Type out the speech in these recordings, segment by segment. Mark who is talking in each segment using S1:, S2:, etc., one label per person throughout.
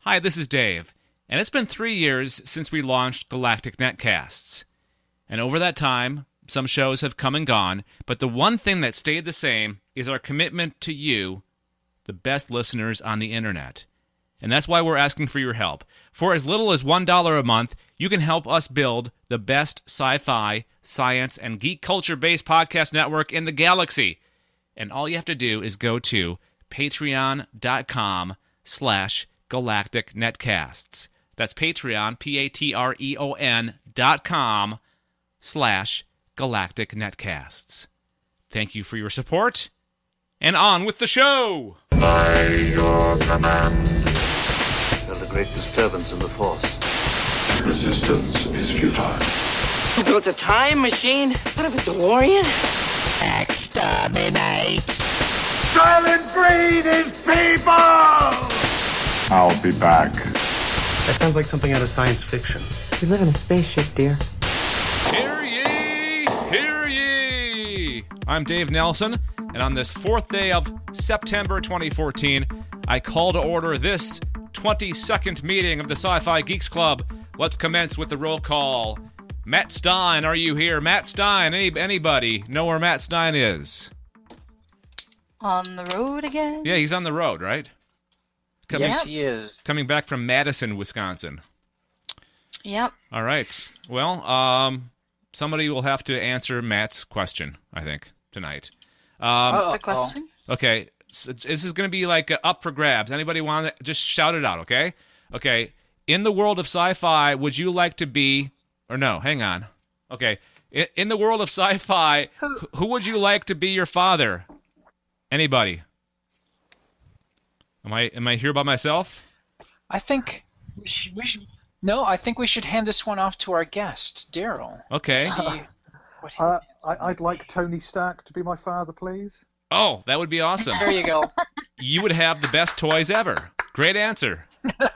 S1: Hi, this is Dave, and it's been 3 years since we launched Galactic Netcasts. And over that time, some shows have come and gone, but the one thing that stayed the same is our commitment to you, the best listeners on the internet. And that's why we're asking for your help. For as little as $1 a month, you can help us build the best sci-fi, science, and geek culture-based podcast network in the galaxy. And all you have to do is go to patreon.com/Galactic Netcasts. That's Patreon, patreon.com/Galactic Netcasts. Thank you for your support, and on with the show!
S2: By your command.
S3: Felt a great disturbance in the Force.
S2: Resistance is futile.
S4: You built a time machine out of a DeLorean?
S5: Exterminate!
S2: Silent breed is people! I'll be back.
S6: That sounds like something out of science fiction.
S4: We live in a spaceship, dear.
S1: Hear ye! Hear ye! I'm Dave Nelson, and on this 4th day of September 2014, I call to order this 22nd meeting of the Sci-Fi Geeks Club. Let's commence with the roll call. Matt Stein, are you here? Matt Stein, anybody know where Matt Stein is?
S7: On the road again?
S1: Yeah, he's on the road, right?
S8: Yes, he is.
S1: Coming back from Madison, Wisconsin.
S7: Yep.
S1: All right. Well, somebody will have to answer Matt's question, I think, tonight.
S7: What's the question?
S1: Okay. So this is going to be like up for grabs. Anybody want to just shout it out, okay? Okay. In the world of sci-fi, would you like to be... Or no, hang on. Okay. In the world of sci-fi, who would you like to be your father? Anybody? Am I here by myself?
S8: I think we should. No, I think we should hand this one off to our guest, Daryl.
S1: Okay.
S9: I'd like Tony Stark to be my father, please.
S1: Oh, that would be awesome.
S8: There you go.
S1: You would have the best toys ever. Great answer.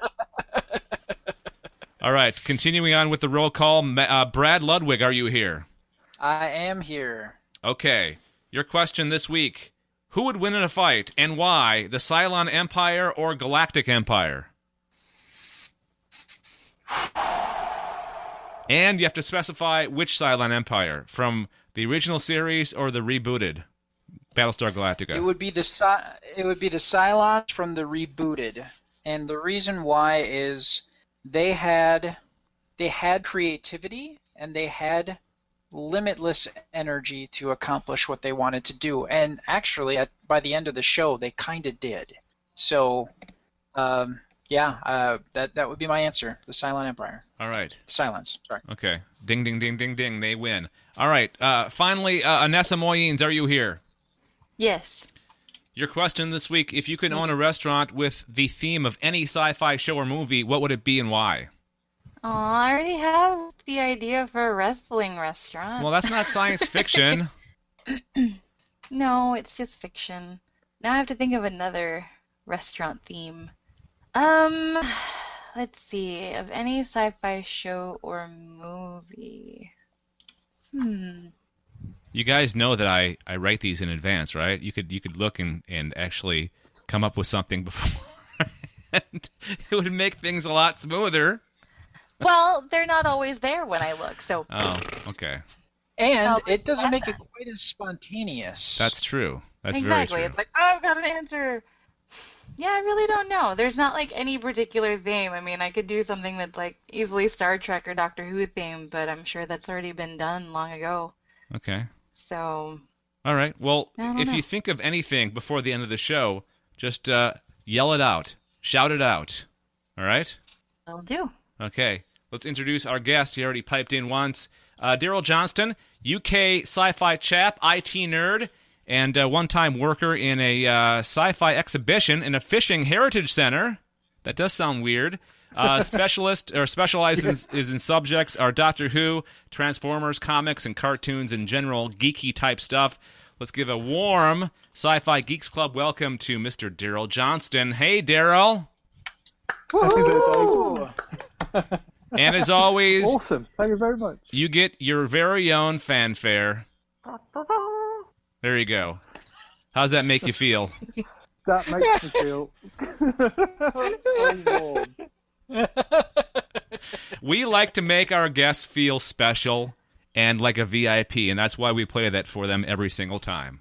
S1: All right, continuing on with the roll call. Brad Ludwig, are you here?
S8: I am here.
S1: Okay. Your question this week. Who would win in a fight, and why? The Cylon Empire or Galactic Empire? And you have to specify which Cylon Empire, from the original series or the rebooted Battlestar Galactica.
S8: It would be the Cylons from the rebooted, and the reason why is they had creativity and they had limitless energy to accomplish what they wanted to do, and actually by the end of the show they kind of did. So that would be my answer. The Cylon Empire.
S1: All right.
S8: Cylons. Sorry.
S1: Okay. Ding, ding, ding, ding, ding. They win. All right. Finally, Anessa Moyens, are you here?
S7: Yes.
S1: Your question this week, if you could own a restaurant with the theme of any sci-fi show or movie, what would it be and why?
S7: Oh, I already have the idea for a wrestling restaurant.
S1: Well, that's not science fiction.
S7: No, it's just fiction. Now I have to think of another restaurant theme. Let's see. Of any sci-fi show or movie.
S1: You guys know that I write these in advance, right? You could look and actually come up with something before. And it would make things a lot smoother.
S7: Well, they're not always there when I look, so...
S1: Oh, okay.
S8: And it doesn't make it quite as spontaneous.
S1: That's true. That's
S7: exactly.
S1: very true.
S7: It's like, oh, I've got an answer. Yeah, I really don't know. There's not, like, any particular theme. I mean, I could do something that's, like, easily Star Trek or Doctor Who themed, but I'm sure that's already been done long ago.
S1: Okay.
S7: So...
S1: All right. Well, if
S7: know.
S1: you think of anything before the end of the show, just yell it out. Shout it out. All right?
S7: Will do.
S1: Okay. Let's introduce our guest. He already piped in once. Daryl Johnston, UK sci-fi chap, IT nerd, and one-time worker in a sci-fi exhibition in a fishing heritage center. That does sound weird. Specializes in subjects are Doctor Who, Transformers, comics, and cartoons in general, geeky type stuff. Let's give a warm Sci-Fi Geeks Club welcome to Mr. Daryl Johnston. Hey, Daryl. And as always,
S9: awesome. Thank you very much.
S1: You get your very own fanfare. There you go. How's that make you feel?
S9: That makes me feel very warm.
S1: We like to make our guests feel special and like a VIP, and that's why we play that for them every single time.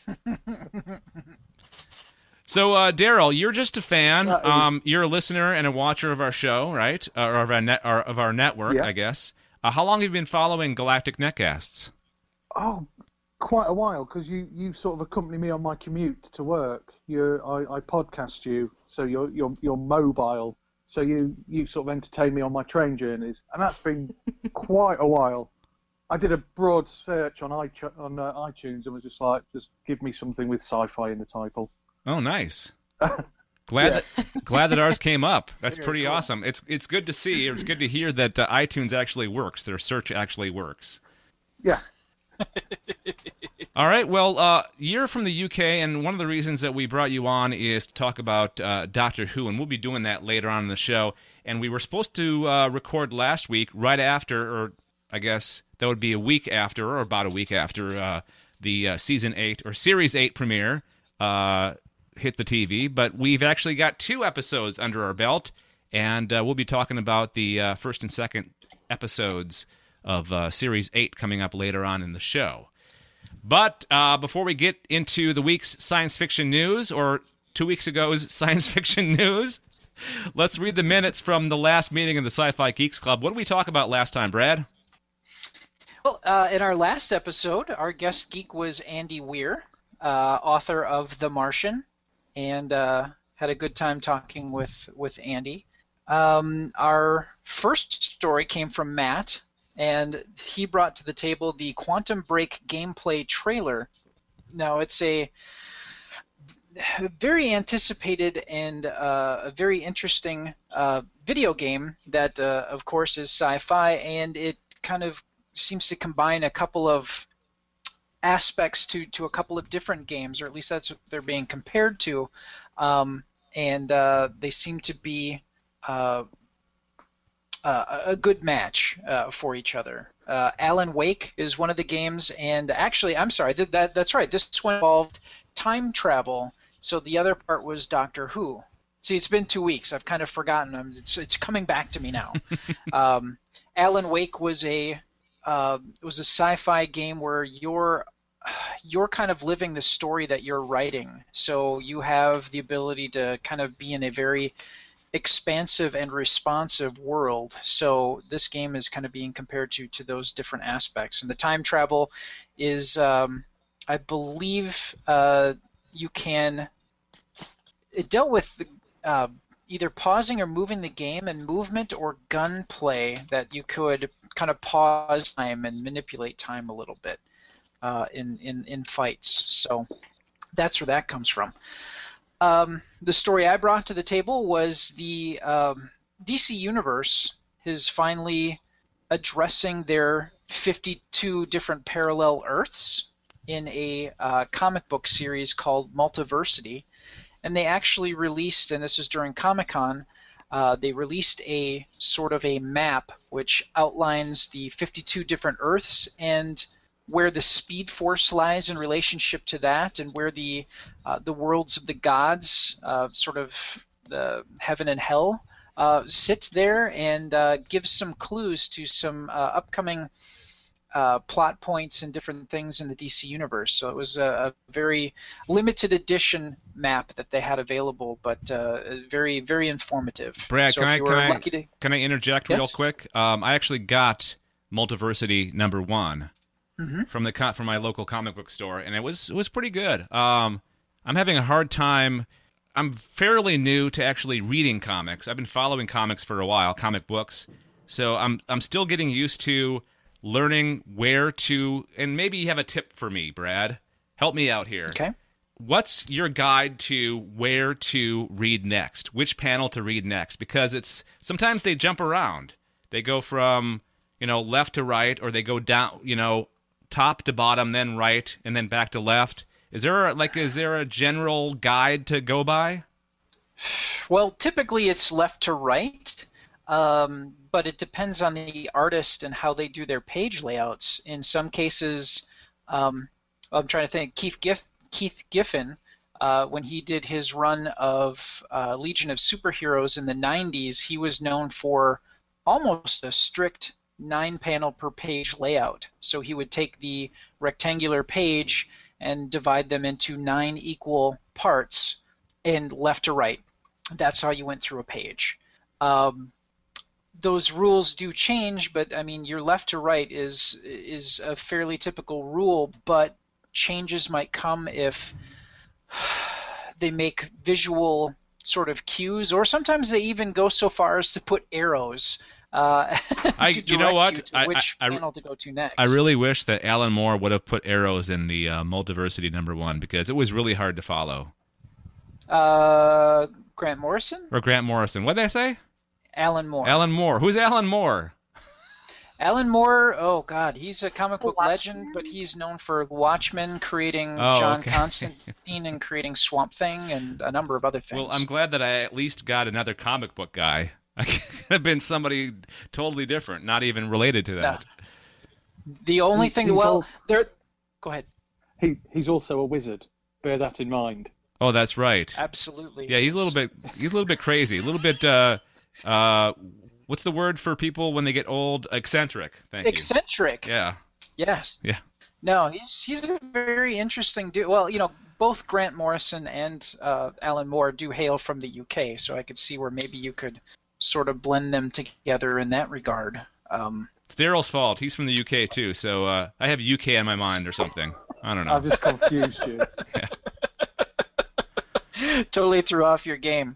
S1: So, Daryl, you're just a fan. You're a listener and a watcher of our show, right? Or of our network,
S9: Yeah.
S1: I guess. How long have you been following Galactic Netcasts?
S9: Oh, quite a while, because you sort of accompany me on my commute to work. I podcast you, so you're mobile. So you sort of entertain me on my train journeys, and that's been quite a while. I did a broad search on iTunes and was just like, just give me something with sci-fi in the title.
S1: Oh, nice. Glad that ours came up. That's pretty awesome. It's good to see. It's good to hear that iTunes actually works. Their search actually works.
S9: Yeah.
S1: All right. Well, you're from the UK, and one of the reasons that we brought you on is to talk about Doctor Who, and we'll be doing that later on in the show. And we were supposed to record last week, right after, or I guess that would be a week after, or about a week after the Season 8 or Series 8 premiere hit the TV. But we've actually got 2 episodes under our belt, and we'll be talking about the first and second episodes of Series 8 coming up later on in the show. But before we get into the week's science fiction news, or 2 weeks ago's science fiction news, let's read the minutes from the last meeting of the Sci-Fi Geeks Club. What did we talk about last time, Brad?
S8: Well, in our last episode, our guest geek was Andy Weir, author of The Martian, and had a good time talking with Andy. Our first story came from Matt, and he brought to the table the Quantum Break gameplay trailer. Now, it's a very anticipated and a very interesting video game that, of course, is sci-fi, and it kind of seems to combine a couple of aspects to a couple of different games, or at least that's what they're being compared to, and they seem to be a good match for each other. Alan Wake is one of the games, and actually, I'm sorry, that's right, this one involved time travel, so the other part was Doctor Who. See, it's been 2 weeks. I've kind of forgotten. It's coming back to me now. Alan Wake was a sci-fi game where you're kind of living the story that you're writing. So you have the ability to kind of be in a very expansive and responsive world. So this game is kind of being compared to those different aspects. And the time travel is, I believe, you can. It dealt with either pausing or moving the game, and movement or gunplay, that you could kind of pause time and manipulate time a little bit in fights. So that's where that comes from. The story I brought to the table was the DC Universe is finally addressing their 52 different parallel Earths in a comic book series called Multiversity. And they actually released, and this is during Comic-Con, they released a sort of a map which outlines the 52 different Earths and where the Speed Force lies in relationship to that, and where the worlds of the gods, sort of the heaven and hell, sit there, and gives some clues to some upcoming plot points and different things in the DC Universe. So it was a very limited edition map that they had available, but very, very informative.
S1: Brad,
S8: so
S1: can I interject real
S8: Yes.
S1: quick? I actually got Multiversity #1 from my local comic book store, and it was pretty good. I'm having a hard time. I'm fairly new to actually reading comics. I've been following comics for a while, comic books. So I'm still getting used to learning where to, and maybe you have a tip for me, Brad. Help me out here.
S8: Okay.
S1: What's your guide to where to read next? Which panel to read next? Because it's sometimes they jump around. They go from, left to right, or they go down, top to bottom, then right, and then back to left. Is there a general guide to go by?
S8: Well, typically it's left to right, but it depends on the artist and how they do their page layouts. In some cases, I'm trying to think. Keith Giffen when he did his run of Legion of Superheroes in the 90s, he was known for almost a strict 9-panel per page layout. So he would take the rectangular page and divide them into 9 equal parts and left to right. That's how you went through a page. Those rules do change, but I mean, your left to right is a fairly typical rule, but changes might come if they make visual sort of cues, or sometimes they even go so far as to put arrows
S1: you know what?
S8: to which panel to go to next.
S1: I really wish that Alan Moore would have put arrows in the Multiversity #1 because it was really hard to follow.
S8: Grant Morrison?
S1: Or Grant Morrison. What did I say?
S8: Alan Moore.
S1: Alan Moore. Who's Alan Moore?
S8: Alan Moore, oh God, he's a comic book
S7: Watchmen?
S8: legend, but he's known for Watchmen, creating
S1: Oh,
S8: John
S1: okay.
S8: Constantine, and creating Swamp Thing, and a number of other things.
S1: Well, I'm glad that I at least got another comic book guy. I could have been somebody totally different, not even related to that.
S8: The only thing,
S9: Go
S8: ahead.
S9: He's also a wizard. Bear that in mind.
S1: Oh, that's right.
S8: Absolutely.
S1: Yeah, he's a little bit crazy, a little bit. What's the word for people when they get old? Eccentric. Thank you.
S8: Eccentric.
S1: Yeah.
S8: Yes.
S1: Yeah.
S8: No, he's a very interesting dude. Well, both Grant Morrison and Alan Moore do hail from the UK, so I could see where maybe you could sort of blend them together in that regard.
S1: It's Daryl's fault. He's from the UK too, so I have UK on my mind or something. I don't know.
S9: I've just confused you.
S8: Totally threw off your game.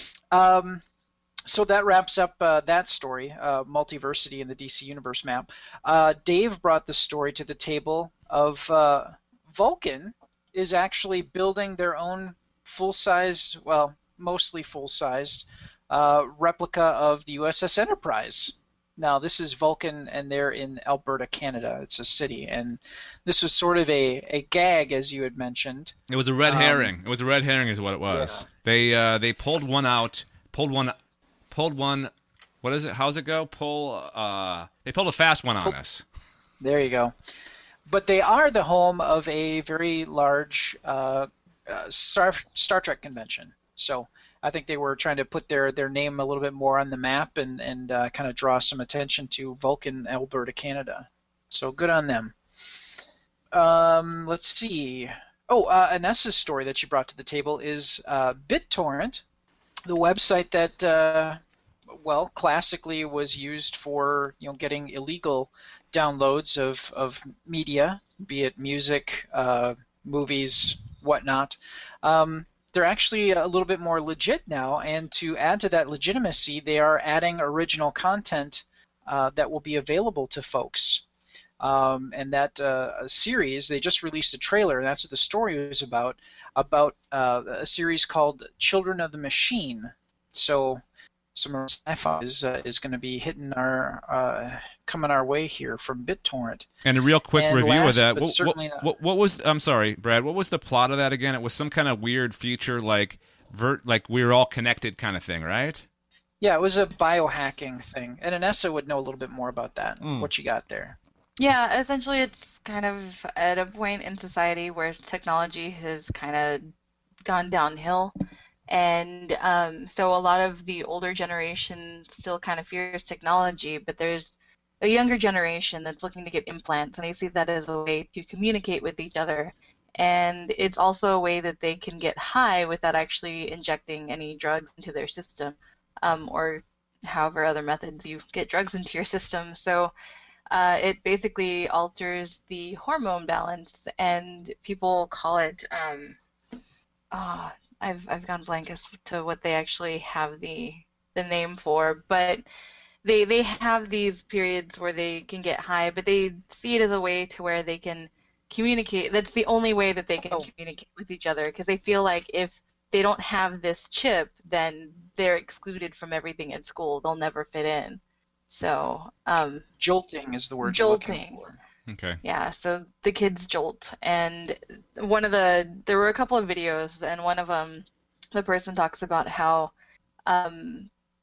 S8: So that wraps up that story, Multiversity in the DC Universe map. Dave brought the story to the table of Vulcan is actually building their own full-sized, well, mostly full-sized replica of the USS Enterprise. Now, this is Vulcan, and they're in Alberta, Canada. It's a city, and this was sort of a gag, as you had mentioned.
S1: It was a red herring. It was a red herring, is what it was. Yeah. They pulled one out. Pulled one. What is it? How's it go? They pulled a fast one on us.
S8: There you go. But they are the home of a very large Star Trek convention. So I think they were trying to put their name a little bit more on the map and kind of draw some attention to Vulcan, Alberta, Canada. So good on them. Let's see. Oh, Anessa's story that she brought to the table is BitTorrent, the website that, classically was used for getting illegal downloads of media, be it music, movies, whatnot. They're actually a little bit more legit now, and to add to that legitimacy, they are adding original content that will be available to folks. And that series, they just released a trailer, and that's what the story was about a series called Children of the Machine. So some sci-fi is going to be hitting coming our way here from BitTorrent.
S1: And a real quick review of that.
S8: What
S1: was? I'm sorry, Brad. What was the plot of that again? It was some kind of weird future, like we were all connected kind of thing, right?
S8: Yeah, it was a biohacking thing, and Anessa would know a little bit more about that. What you got there?
S7: Yeah, essentially it's kind of at a point in society where technology has kind of gone downhill. And so a lot of the older generation still kind of fears technology, but there's a younger generation that's looking to get implants, and they see that as a way to communicate with each other. And it's also a way that they can get high without actually injecting any drugs into their system, or however other methods you get drugs into your system. So it basically alters the hormone balance, and people call it I've gone blank as to what they actually have the name for, but they have these periods where they can get high, but they see it as a way to where they can communicate. That's the only way that they can communicate with each other, because they feel like if they don't have this chip, then they're excluded from everything at school. They'll never fit in. So
S8: jolting is the word
S7: jolting.
S8: you're looking for.
S1: Okay.
S7: Yeah, so the kids jolt, and there were a couple of videos, and one of them, the person talks about how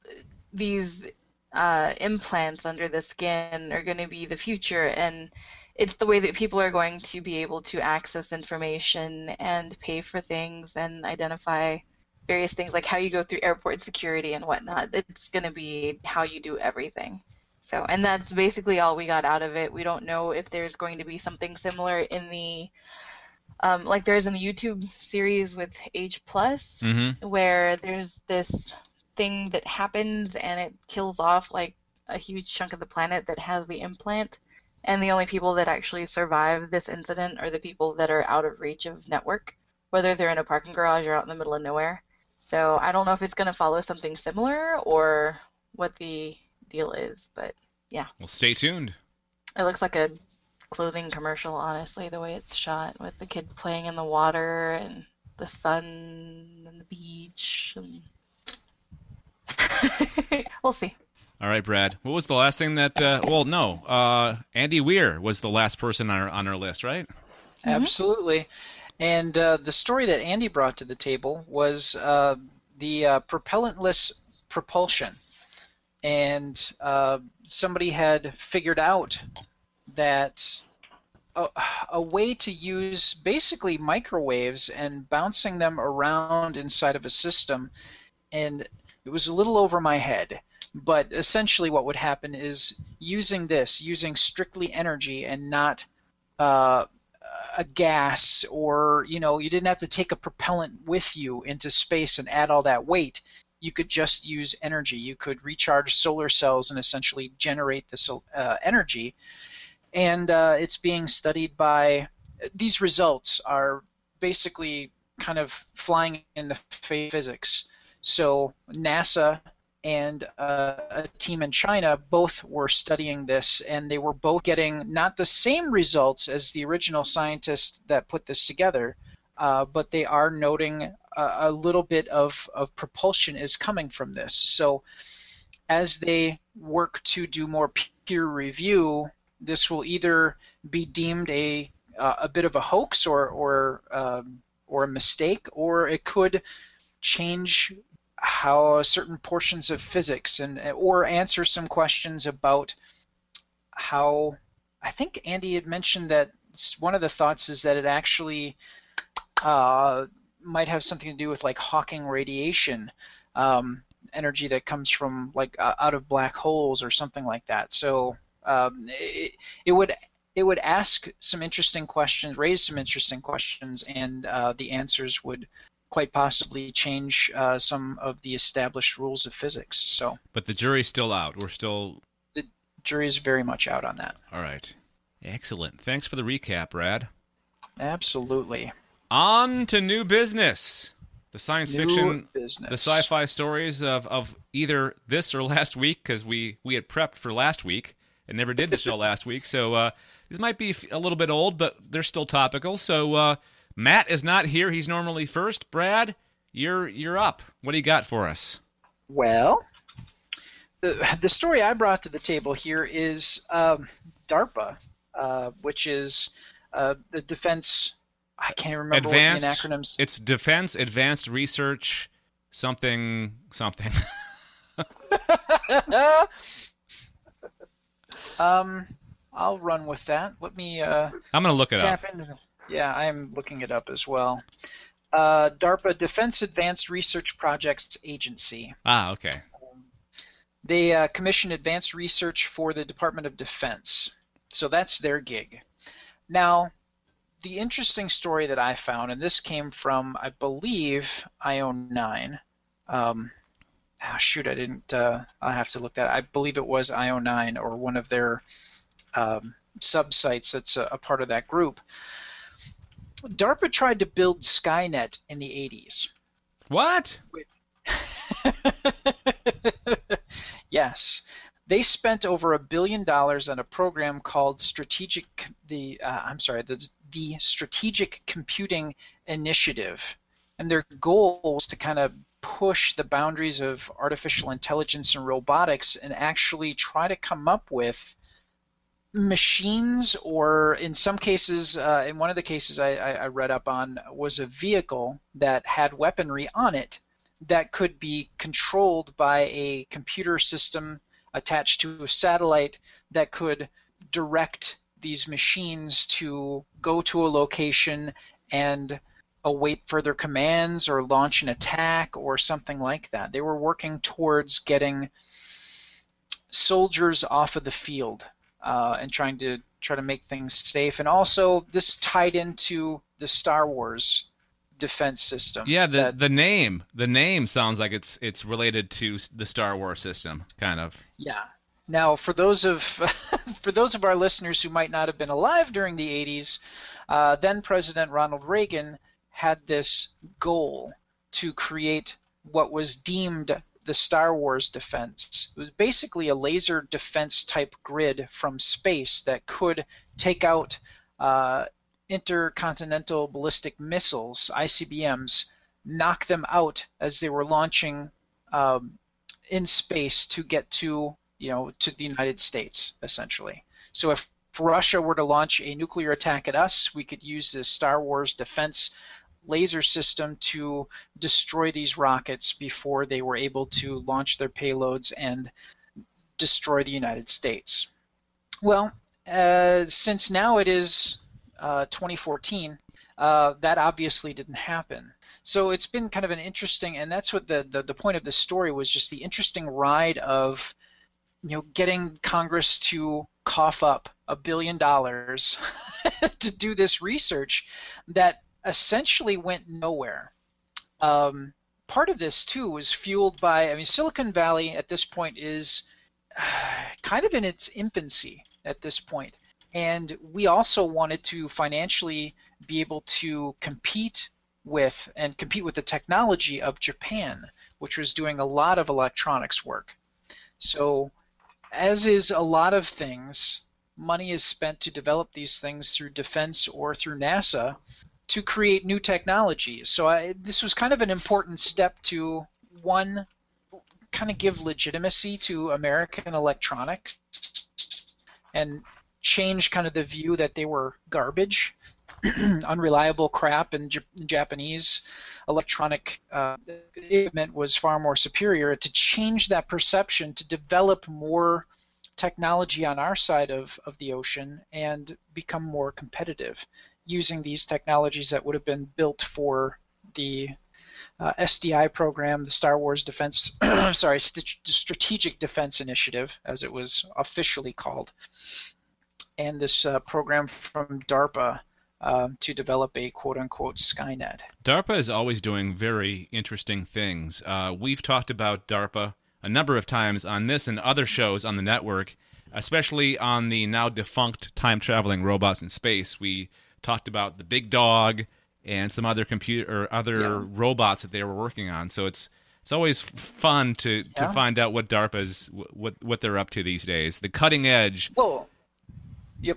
S7: these implants under the skin are going to be the future, and it's the way that people are going to be able to access information and pay for things and identify various things, like how you go through airport security and whatnot. It's going to be how you do everything. So, and that's basically all we got out of it. We don't know if there's going to be something similar in the, like there is in the YouTube series with Age Plus, where there's this thing that happens and it kills off like a huge chunk of the planet that has the implant. And the only people that actually survive this incident are the people that are out of reach of network, whether they're in a parking garage or out in the middle of nowhere. So I don't know if it's going to follow something similar or what the deal is, but yeah.
S1: Well, stay tuned.
S7: It looks like a clothing commercial, honestly, the way it's shot, with the kid playing in the water and the sun and the beach. And we'll see.
S1: All right, Brad. What was the last thing that? Andy Weir was the last person on our list, right?
S8: Absolutely. And the story that Andy brought to the table was the propellantless propulsion. And somebody had figured out that a way to use basically microwaves and bouncing them around inside of a system, and it was a little over my head. But essentially what would happen is using strictly energy and not a gas, or, you didn't have to take a propellant with you into space and add all that weight. You could just use energy. You could recharge solar cells and essentially generate this energy. And it's being studied by, these results are basically kind of flying in the face of physics. So NASA and a team in China both were studying this, and they were both getting not the same results as the original scientists that put this together, but they are noting a little bit of propulsion is coming from this. So as they work to do more peer review, this will either be deemed a bit of a hoax or a mistake, or it could change how certain portions of physics or answer some questions about how, I think Andy had mentioned that one of the thoughts is that it actually might have something to do with like Hawking radiation, energy that comes from like out of black holes or something like that. So it would ask some interesting questions, raise some interesting questions, and the answers would quite possibly change some of the established rules of physics. So,
S1: but the jury's still out.
S8: The jury's very much out on that.
S1: All right. Excellent. Thanks for the recap, Brad.
S8: Absolutely.
S1: On to new business. The science fiction,
S8: business.
S1: The sci-fi stories of either this or last week, because we had prepped for last week and never did the show last week. So these might be a little bit old, but they're still topical. So Matt is not here. He's normally first. Brad, you're up. What do you got for us?
S8: Well, the story I brought to the table here is DARPA, which is the Defense. I can't remember what the acronyms.
S1: It's Defense Advanced Research something.
S8: I'll run with that. Let me.
S1: I'm going to look it up.
S8: Yeah, I'm looking it up as well. DARPA, Defense Advanced Research Projects Agency.
S1: Ah, okay.
S8: They commission advanced research for the Department of Defense. So that's their gig. Now, the interesting story that I found, and this came from, I believe, IO9. I didn't. I'll have to look that up. I believe it was IO9 or one of their sub-sites that's a part of that group. DARPA tried to build Skynet in the 80s.
S1: What?
S8: Yes. They spent over $1 billion on a program called the Strategic Computing Initiative. And their goal was to kind of push the boundaries of artificial intelligence and robotics and actually try to come up with machines, or in some cases, in one of the cases I read up on, was a vehicle that had weaponry on it that could be controlled by a computer system attached to a satellite that could direct these machines to go to a location and await further commands or launch an attack or something like that. They were working towards getting soldiers off of the field and trying to make things safe. And also, this tied into the Star Wars defense system.
S1: Yeah, the name sounds like it's related to the Star Wars system, kind of.
S8: Yeah. Now, for those of our listeners who might not have been alive during the 80s, then President Ronald Reagan had this goal to create what was deemed the Star Wars defense. It was basically a laser defense type grid from space that could take out intercontinental ballistic missiles, ICBMs, knock them out as they were launching in space to get to the United States, essentially. So if Russia were to launch a nuclear attack at us, we could use the Star Wars defense laser system to destroy these rockets before they were able to launch their payloads and destroy the United States. Well, since now it is 2014, that obviously didn't happen. So it's been kind of an interesting, and that's what the point of this story was, just the interesting ride of getting Congress to cough up $1 billion to do this research that essentially went nowhere. Part of this too was fueled by, Silicon Valley at this point is kind of in its infancy at this point, and we also wanted to financially be able to compete with the technology of Japan, which was doing a lot of electronics work. So, as is a lot of things, money is spent to develop these things through defense or through NASA to create new technologies. So this was kind of an important step to, one, kind of give legitimacy to American electronics and change kind of the view that they were garbage, unreliable crap, and Japanese electronic equipment was far more superior. To change that perception, to develop more technology on our side of the ocean and become more competitive using these technologies that would have been built for the SDI program, the Star Wars Defense, Strategic Defense Initiative, as it was officially called, and this program from DARPA to develop a quote-unquote Skynet.
S1: DARPA is always doing very interesting things. We've talked about DARPA a number of times on this and other shows on the network, especially on the now defunct time-traveling robots in space. We talked about the Big Dog and some other robots that they were working on. So it's always fun to find out what DARPA's what they're up to these days. The cutting edge.
S8: Well, yep.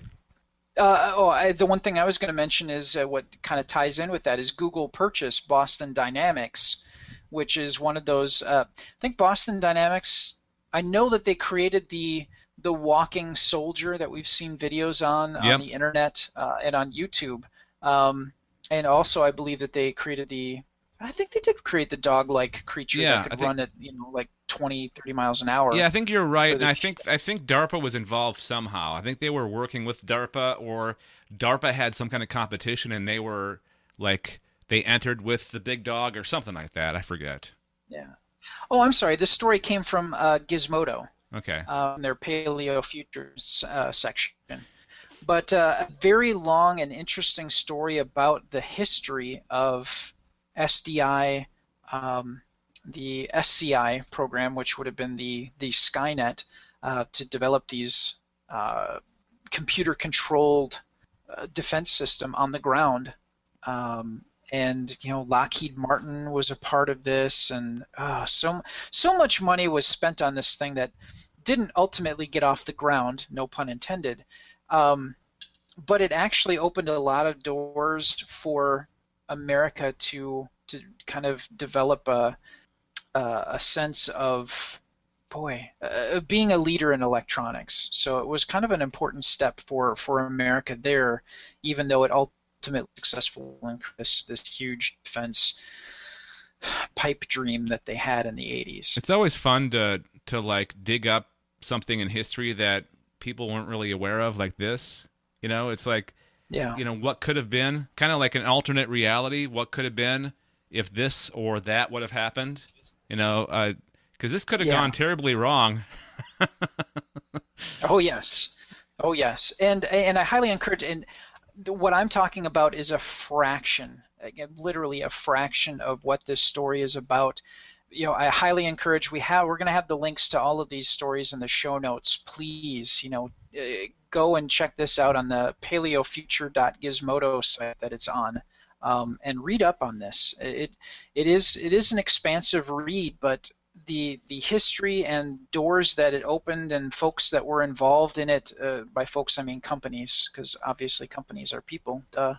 S8: The one thing I was going to mention is what kind of ties in with that is Google purchased Boston Dynamics, which is one of those. I think Boston Dynamics. I know that they created the walking soldier that we've seen videos on the internet and on YouTube. And also, I believe that they created I think they did create the dog-like creature that could run at like 20, 30 miles an hour.
S1: Yeah, I think you're right, and I think DARPA was involved somehow. I think they were working with DARPA, or DARPA had some kind of competition, and they were they entered with the Big Dog or something like that. I forget.
S8: Yeah. Oh, I'm sorry. This story came from Gizmodo.
S1: Okay.
S8: Their Paleo Futures section. But a very long and interesting story about the history of SDI, the SCI program, which would have been the Skynet, to develop these computer-controlled defense system on the ground. And Lockheed Martin was a part of this, and so much money was spent on this thing that didn't ultimately get off the ground, no pun intended. But it actually opened a lot of doors for America to kind of develop a sense of being a leader in electronics. So it was kind of an important step for America there, even though it ultimately successful in this huge defense pipe dream that they had in the 80s.
S1: It's always fun to dig up something in history that people weren't really aware of, like this. It's like,
S8: Yeah.
S1: what could have been, kind of like an alternate reality. What could have been if this or that would have happened? Because this could have gone terribly wrong.
S8: Oh yes, and I highly encourage. And what I'm talking about is a fraction, literally a fraction of what this story is about. I highly encourage. We're going to have the links to all of these stories in the show notes. Please, go and check this out on the paleofuture.gizmodo site that it's on, and read up on this. It is an expansive read, but the history and doors that it opened and folks that were involved in it, by folks I mean companies, because obviously companies are people.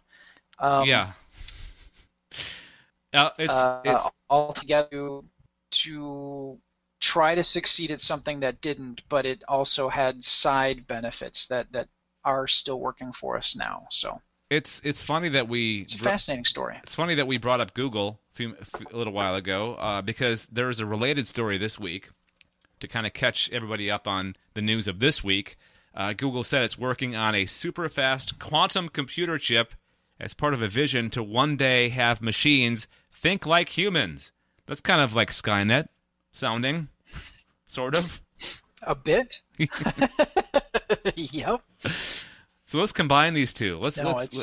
S1: It's
S8: all together to try to succeed at something that didn't, but it also had side benefits that are still working for us now. So
S1: it's funny that
S8: it's a fascinating story.
S1: It's funny that we brought up Google a little while ago, because there is a related story this week to kind of catch everybody up on the news of this week. Google said it's working on a super fast quantum computer chip as part of a vision to one day have machines think like humans. That's kind of like Skynet sounding, sort of.
S8: A bit. Yep.
S1: So let's combine these two. It's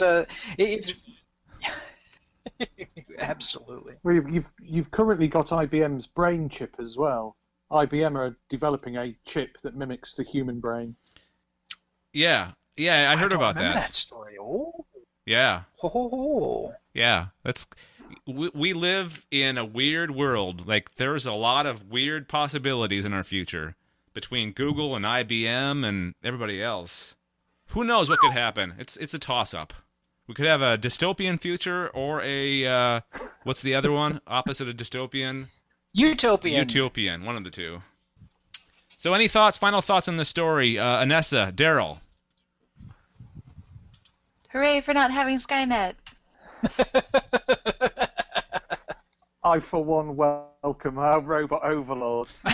S8: absolutely.
S9: Well, you've currently got IBM's brain chip as well. IBM are developing a chip that mimics the human brain.
S1: Yeah, I heard about
S8: that story. Oh.
S1: Yeah.
S8: Oh.
S1: Yeah, we live in a weird world. Like, there's a lot of weird possibilities in our future between Google and IBM and everybody else. Who knows what could happen? It's a toss-up. We could have a dystopian future or a what's the other one? Opposite of dystopian?
S8: Utopian.
S1: Utopian, one of the two. So any thoughts, final thoughts on the story? Anessa, Daryl.
S7: Hooray for not having Skynet.
S9: I, for one, welcome our robot overlords.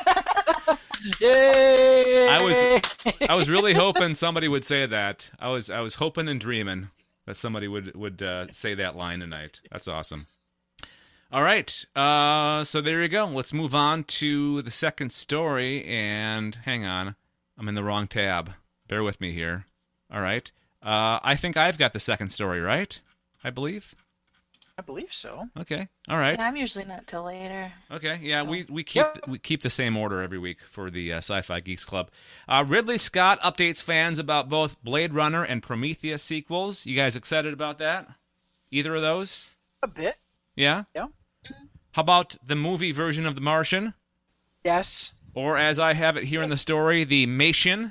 S8: Yay!
S1: I was really hoping somebody would say that. I was hoping and dreaming that somebody would say that line tonight. That's awesome. All right, so there you go. Let's move on to the second story. And hang on, I'm in the wrong tab. Bear with me here. All right. I think I've got the second story, right? I believe
S8: so.
S1: Okay. All right.
S7: Yeah, I'm usually not till later.
S1: Okay. Yeah,
S7: So.
S1: we keep the same order every week for the Sci-Fi Geeks Club. Ridley Scott updates fans about both Blade Runner and Prometheus sequels. You guys excited about that? Either of those?
S8: A bit.
S1: Yeah?
S8: Yeah.
S1: How about the movie version of The Martian?
S8: Yes.
S1: Or as I have it here in the story, the Martian.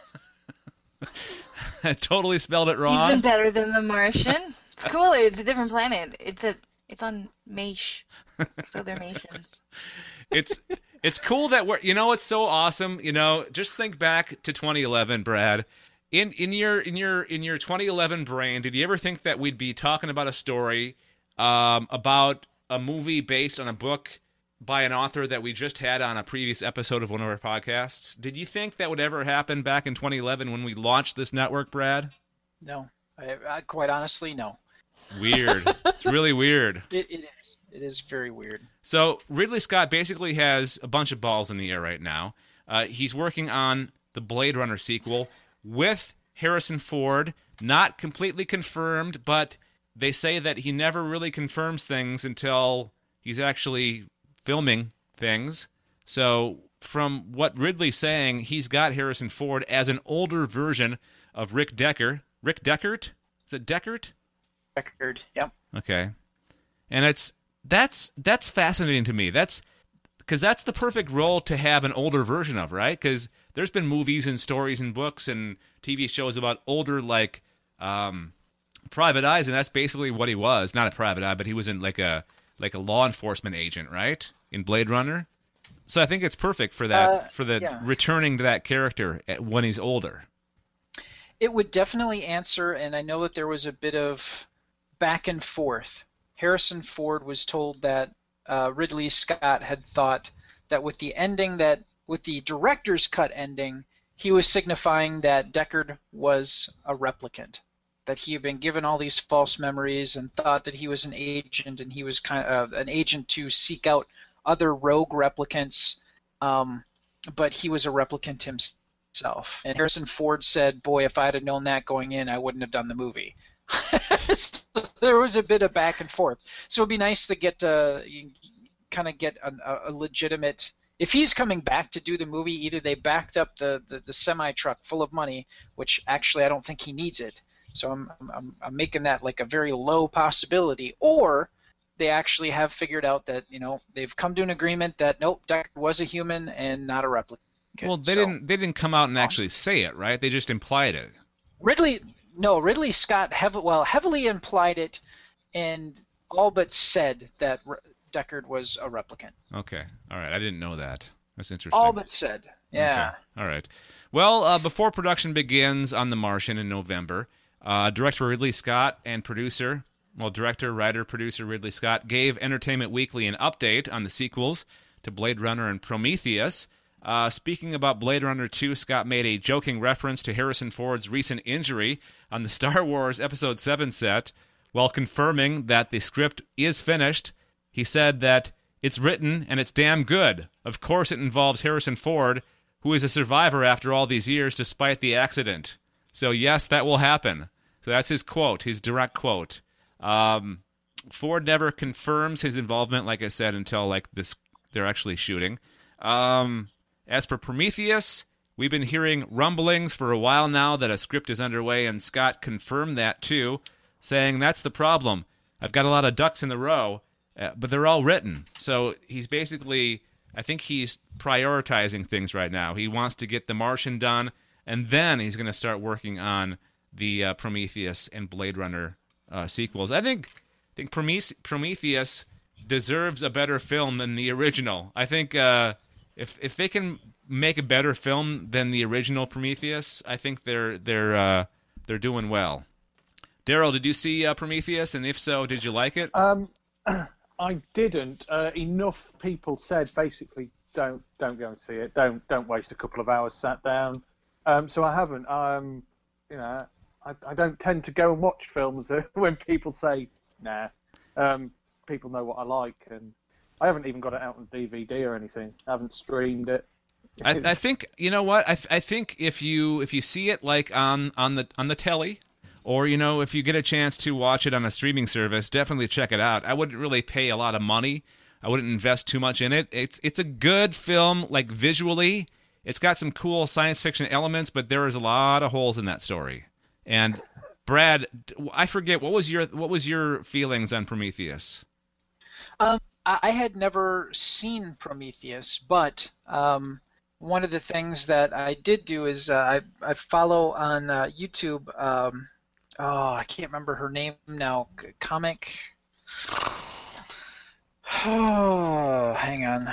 S1: I totally spelled it wrong.
S7: Even better than the Martian. It's cooler. It's a different planet. It's on Maish, so they're Martians.
S1: It's cool that it's so awesome. Just think back to 2011, Brad. In your 2011 brain, did you ever think that we'd be talking about a story about a movie based on a book by an author that we just had on a previous episode of one of our podcasts? Did you think that would ever happen back in 2011 when we launched this network, Brad?
S8: No. I quite honestly, no.
S1: Weird. It's really weird.
S8: It is. It is very weird.
S1: So Ridley Scott basically has a bunch of balls in the air right now. He's working on the Blade Runner sequel with Harrison Ford. Not completely confirmed, but they say that he never really confirms things until he's actually filming things. So from what Ridley's saying, he's got Harrison Ford as an older version of Rick Deckard. Rick Deckard? Is it Deckard?
S8: Deckard, yep.
S1: Okay. And that's fascinating to me. That's because that's the perfect role to have an older version of, right? Because there's been movies and stories and books and TV shows about older, like Private Eyes, and that's basically what he was. Not a private eye, but he was in like a law enforcement agent, right? In Blade Runner. So I think it's perfect for that, returning to that character when he's older.
S8: It would definitely answer, and I know that there was a bit of back and forth. Harrison Ford was told that Ridley Scott had thought that with the director's cut ending, he was signifying that Deckard was a replicant, that he had been given all these false memories and thought that he was an agent, and he was kind of an agent to seek out other rogue replicants, but he was a replicant himself. And Harrison Ford said, boy, if I had known that going in, I wouldn't have done the movie. So there was a bit of back and forth. So it'd be nice to get a legitimate... If he's coming back to do the movie, either they backed up the semi-truck full of money, which actually I don't think he needs it, so I'm making that like a very low possibility, or they actually have figured out that, you know, they've come to an agreement that nope, Deckard was a human and not a replicant.
S1: Well, they didn't come out and actually say it, right? They just implied it.
S8: Ridley Scott heavily implied it, and all but said that Deckard was a replicant.
S1: Okay, all right, I didn't know that. That's interesting.
S8: All but said, yeah.
S1: Okay. All right. Well, before production begins on The Martian in November, director, writer, producer Ridley Scott gave Entertainment Weekly an update on the sequels to Blade Runner and Prometheus. Speaking about Blade Runner 2, Scott made a joking reference to Harrison Ford's recent injury on the Star Wars Episode 7 set. While confirming that the script is finished, he said that it's written and it's damn good. Of course it involves Harrison Ford, who is a survivor after all these years despite the accident. So yes, that will happen. So that's his quote, his direct quote. Ford never confirms his involvement, like I said, until they're actually shooting. As for Prometheus, we've been hearing rumblings for a while now that a script is underway, and Scott confirmed that too, saying that's the problem. I've got a lot of ducks in the row, but they're all written. So he's basically, I think he's prioritizing things right now. He wants to get The Martian done, and then he's going to start working on the Prometheus and Blade Runner sequels. I think Prometheus deserves a better film than the original. I think if they can make a better film than the original Prometheus, I think they're doing well. Daryl, did you see Prometheus? And if so, did you like it?
S9: I didn't. Enough people said basically don't go and see it. Don't waste a couple of hours sat down. So I haven't. I don't tend to go and watch films when people say nah. People know what I like, and I haven't even got it out on DVD or anything. I haven't streamed it.
S1: I think, you know what? I think if you see it like on the telly, or if you get a chance to watch it on a streaming service, definitely check it out. I wouldn't really pay a lot of money. I wouldn't invest too much in it. It's a good film, like visually. It's got some cool science fiction elements, but there is a lot of holes in that story. And Brad, I forget, what was your feelings on Prometheus?
S8: I had never seen Prometheus, but one of the things that I did do is I follow on YouTube. I can't remember her name now. Comic. Oh, hang on.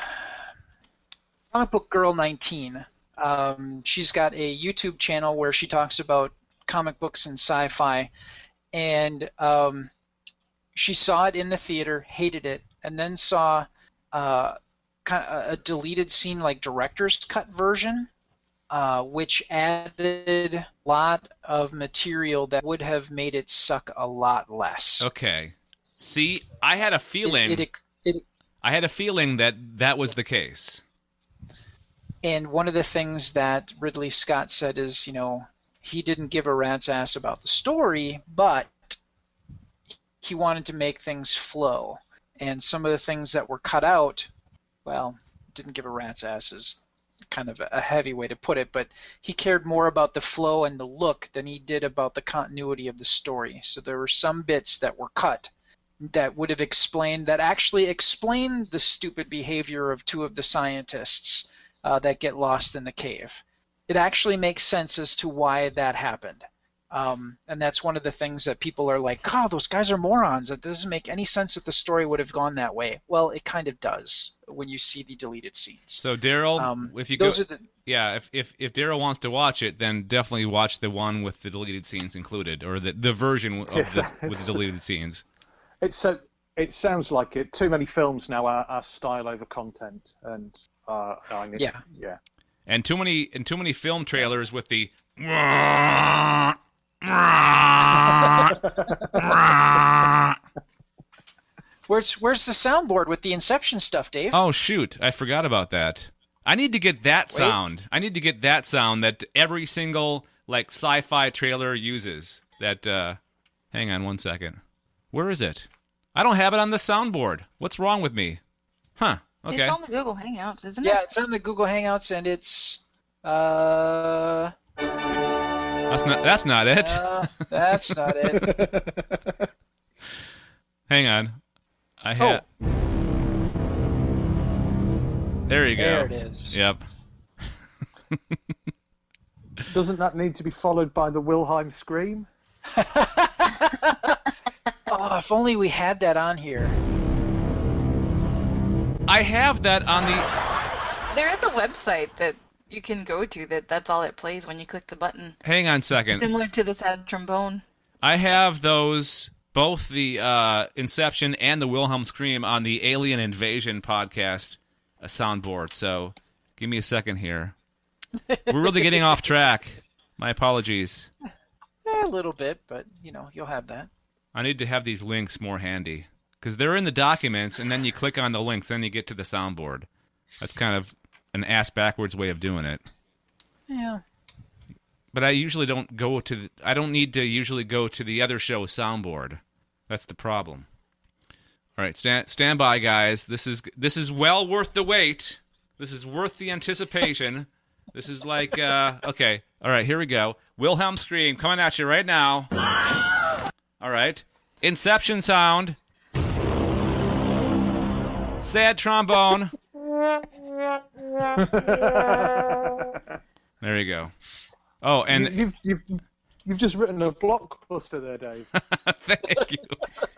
S8: Comic Book Girl 19. She's got a YouTube channel where she talks about comic books and sci-fi, and she saw it in the theater, hated it, and then saw kind of a deleted scene, like director's cut version, which added a lot of material that would have made it suck a lot less.
S1: Okay. See, I had a feeling. I had a feeling that was the case.
S8: And one of the things that Ridley Scott said is, he didn't give a rat's ass about the story, but he wanted to make things flow. And some of the things that were cut out, well, didn't give a rat's ass is kind of a heavy way to put it, but he cared more about the flow and the look than he did about the continuity of the story. So there were some bits that were cut that would have actually explained the stupid behavior of two of the scientists that get lost in the cave. It actually makes sense as to why that happened. And that's one of the things that people are like, God, those guys are morons. It doesn't make any sense that the story would have gone that way. Well, it kind of does when you see the deleted scenes.
S1: So Daryl, if you if Daryl wants to watch it, then definitely watch the one with the deleted scenes included, or the version with the deleted scenes.
S9: It sounds like it. Too many films now are style over content, and
S1: And and too many film trailers with the.
S8: Where's the soundboard with the Inception stuff, Dave?
S1: Oh shoot, I forgot about that. I need to get that sound. I need to get that sound that every single like sci-fi trailer uses. That hang on one second. Where is it? I don't have it on the soundboard. What's wrong with me? Huh. Okay.
S7: It's on the Google Hangouts, isn't it?
S8: Yeah, it's on the Google Hangouts, and it's
S1: That's not it.
S8: That's not it.
S1: Hang on. I had. There you go.
S8: There it is.
S1: Yep.
S9: Doesn't that need to be followed by the Wilhelm scream?
S8: Oh, if only we had that on here.
S1: I have that on the.
S7: There is a website that you can go to that's all it plays when you click the button.
S1: Hang on a second.
S7: Similar to the sad trombone.
S1: I have those, both the Inception and the Wilhelm scream on the Alien Invasion podcast soundboard. So give me a second here. We're really getting off track. My apologies.
S8: A little bit, but you'll have that.
S1: I need to have these links more handy because they're in the documents, and then you click on the links, then you get to the soundboard. That's kind of an ass-backwards way of doing it.
S8: Yeah.
S1: But I usually don't go to. I don't need to usually go to the other show soundboard. That's the problem. All right, stand by, guys. This is well worth the wait. This is worth the anticipation. This is like okay. All right, here we go. Wilhelm scream coming at you right now. All right, Inception sound. Sad trombone. There you go. Oh, and
S9: you've just written a blockbuster there, Dave.
S1: Thank you.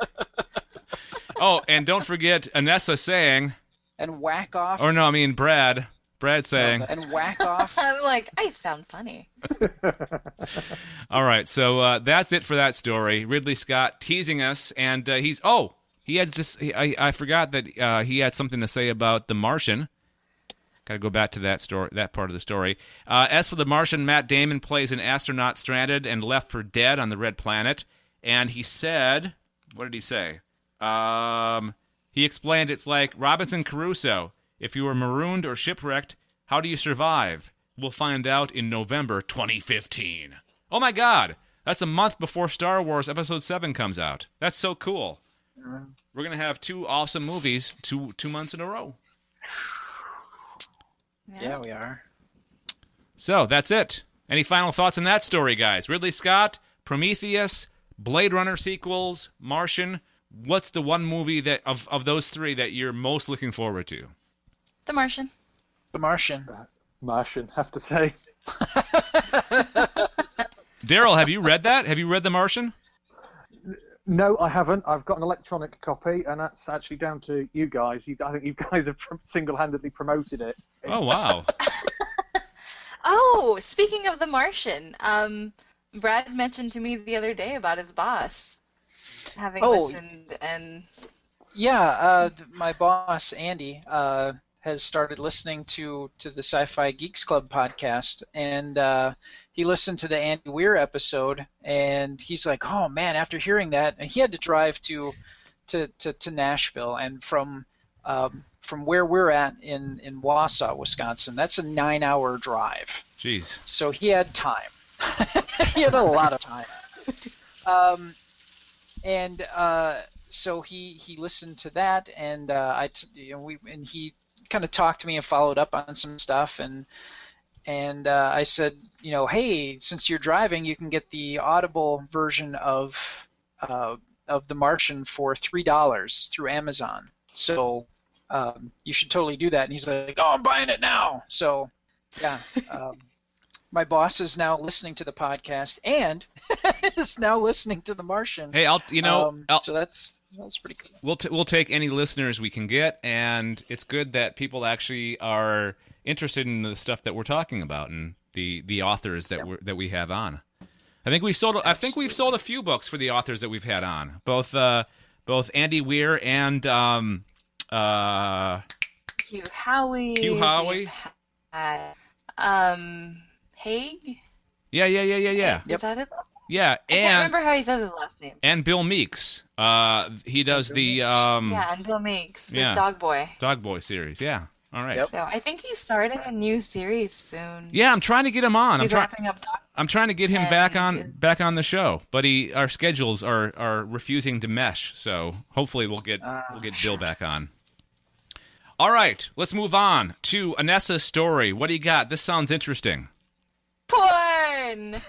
S1: Oh, and don't forget Anessa saying.
S8: And whack off.
S1: Or no, I mean Brad. Brad saying.
S8: And whack off.
S7: I'm like, I sound funny.
S1: All right, so that's it for that story. Ridley Scott teasing us, and he had just. I forgot that he had something to say about The Martian. Got to go back to that part of the story. As for The Martian, Matt Damon plays an astronaut stranded and left for dead on the Red Planet, and he said, what did he say? He explained it's like Robinson Crusoe. If you were marooned or shipwrecked, how do you survive? We'll find out in November 2015. Oh my God! That's a month before Star Wars Episode 7 comes out. That's so cool. We're going to have two awesome movies 2 months in a row.
S8: Yeah, we are.
S1: So, that's it. Any final thoughts on that story, guys? Ridley Scott, Prometheus, Blade Runner sequels, Martian. What's the one movie that of those three that you're most looking forward to?
S7: The Martian.
S8: The Martian.
S9: Martian, have to say.
S1: Daryl, have you read that? Have you read The Martian?
S9: No, I haven't. I've got an electronic copy, and that's actually down to you guys. I think you guys have single-handedly promoted it.
S1: Oh, wow.
S7: Oh, speaking of The Martian, Brad mentioned to me the other day about his boss having listened and...
S8: Yeah, my boss, Andy, has started listening to the Sci-Fi Geeks Club podcast, and he listened to the Andy Weir episode, and he's like, "Oh man!" After hearing that, and he had to drive to Nashville, and from where we're at in Wausau, Wisconsin, that's a 9-hour drive.
S1: Jeez.
S8: So he had time. He had a lot of time. So he listened to that, and he kind of talked to me and followed up on some stuff, and I said, hey, since you're driving, you can get the Audible version of The Martian for $3 through Amazon. So you should totally do that. And he's like, oh, I'm buying it now. So yeah, my boss is now listening to the podcast and is now listening to The Martian.
S1: Hey,
S8: so that's pretty cool.
S1: We'll take any listeners we can get, and it's good that people actually are interested in the stuff that we're talking about and the authors that we have on. I think we've sold a few books for the authors that we've had on, both Andy Weir and
S7: Hugh Howey.
S1: Hugh Howey. Yeah.
S7: Is that his last name?
S1: Yeah,
S7: I can't remember how he says his last name.
S1: and Bill Meeks. He does the
S7: Yeah, and Bill Meeks, with Dog Boy.
S1: Dog Boy series. Yeah. All right.
S8: Yep.
S7: So I think he's starting a new series soon.
S1: Yeah, I'm trying to get him on.
S7: He's wrapping up Dog.
S1: I'm trying to get him back
S7: And-
S1: on the show, but our schedules are refusing to mesh. So hopefully we'll get Bill back on. All right, let's move on to Anessa's story. What do you got? This sounds interesting.
S7: Porn!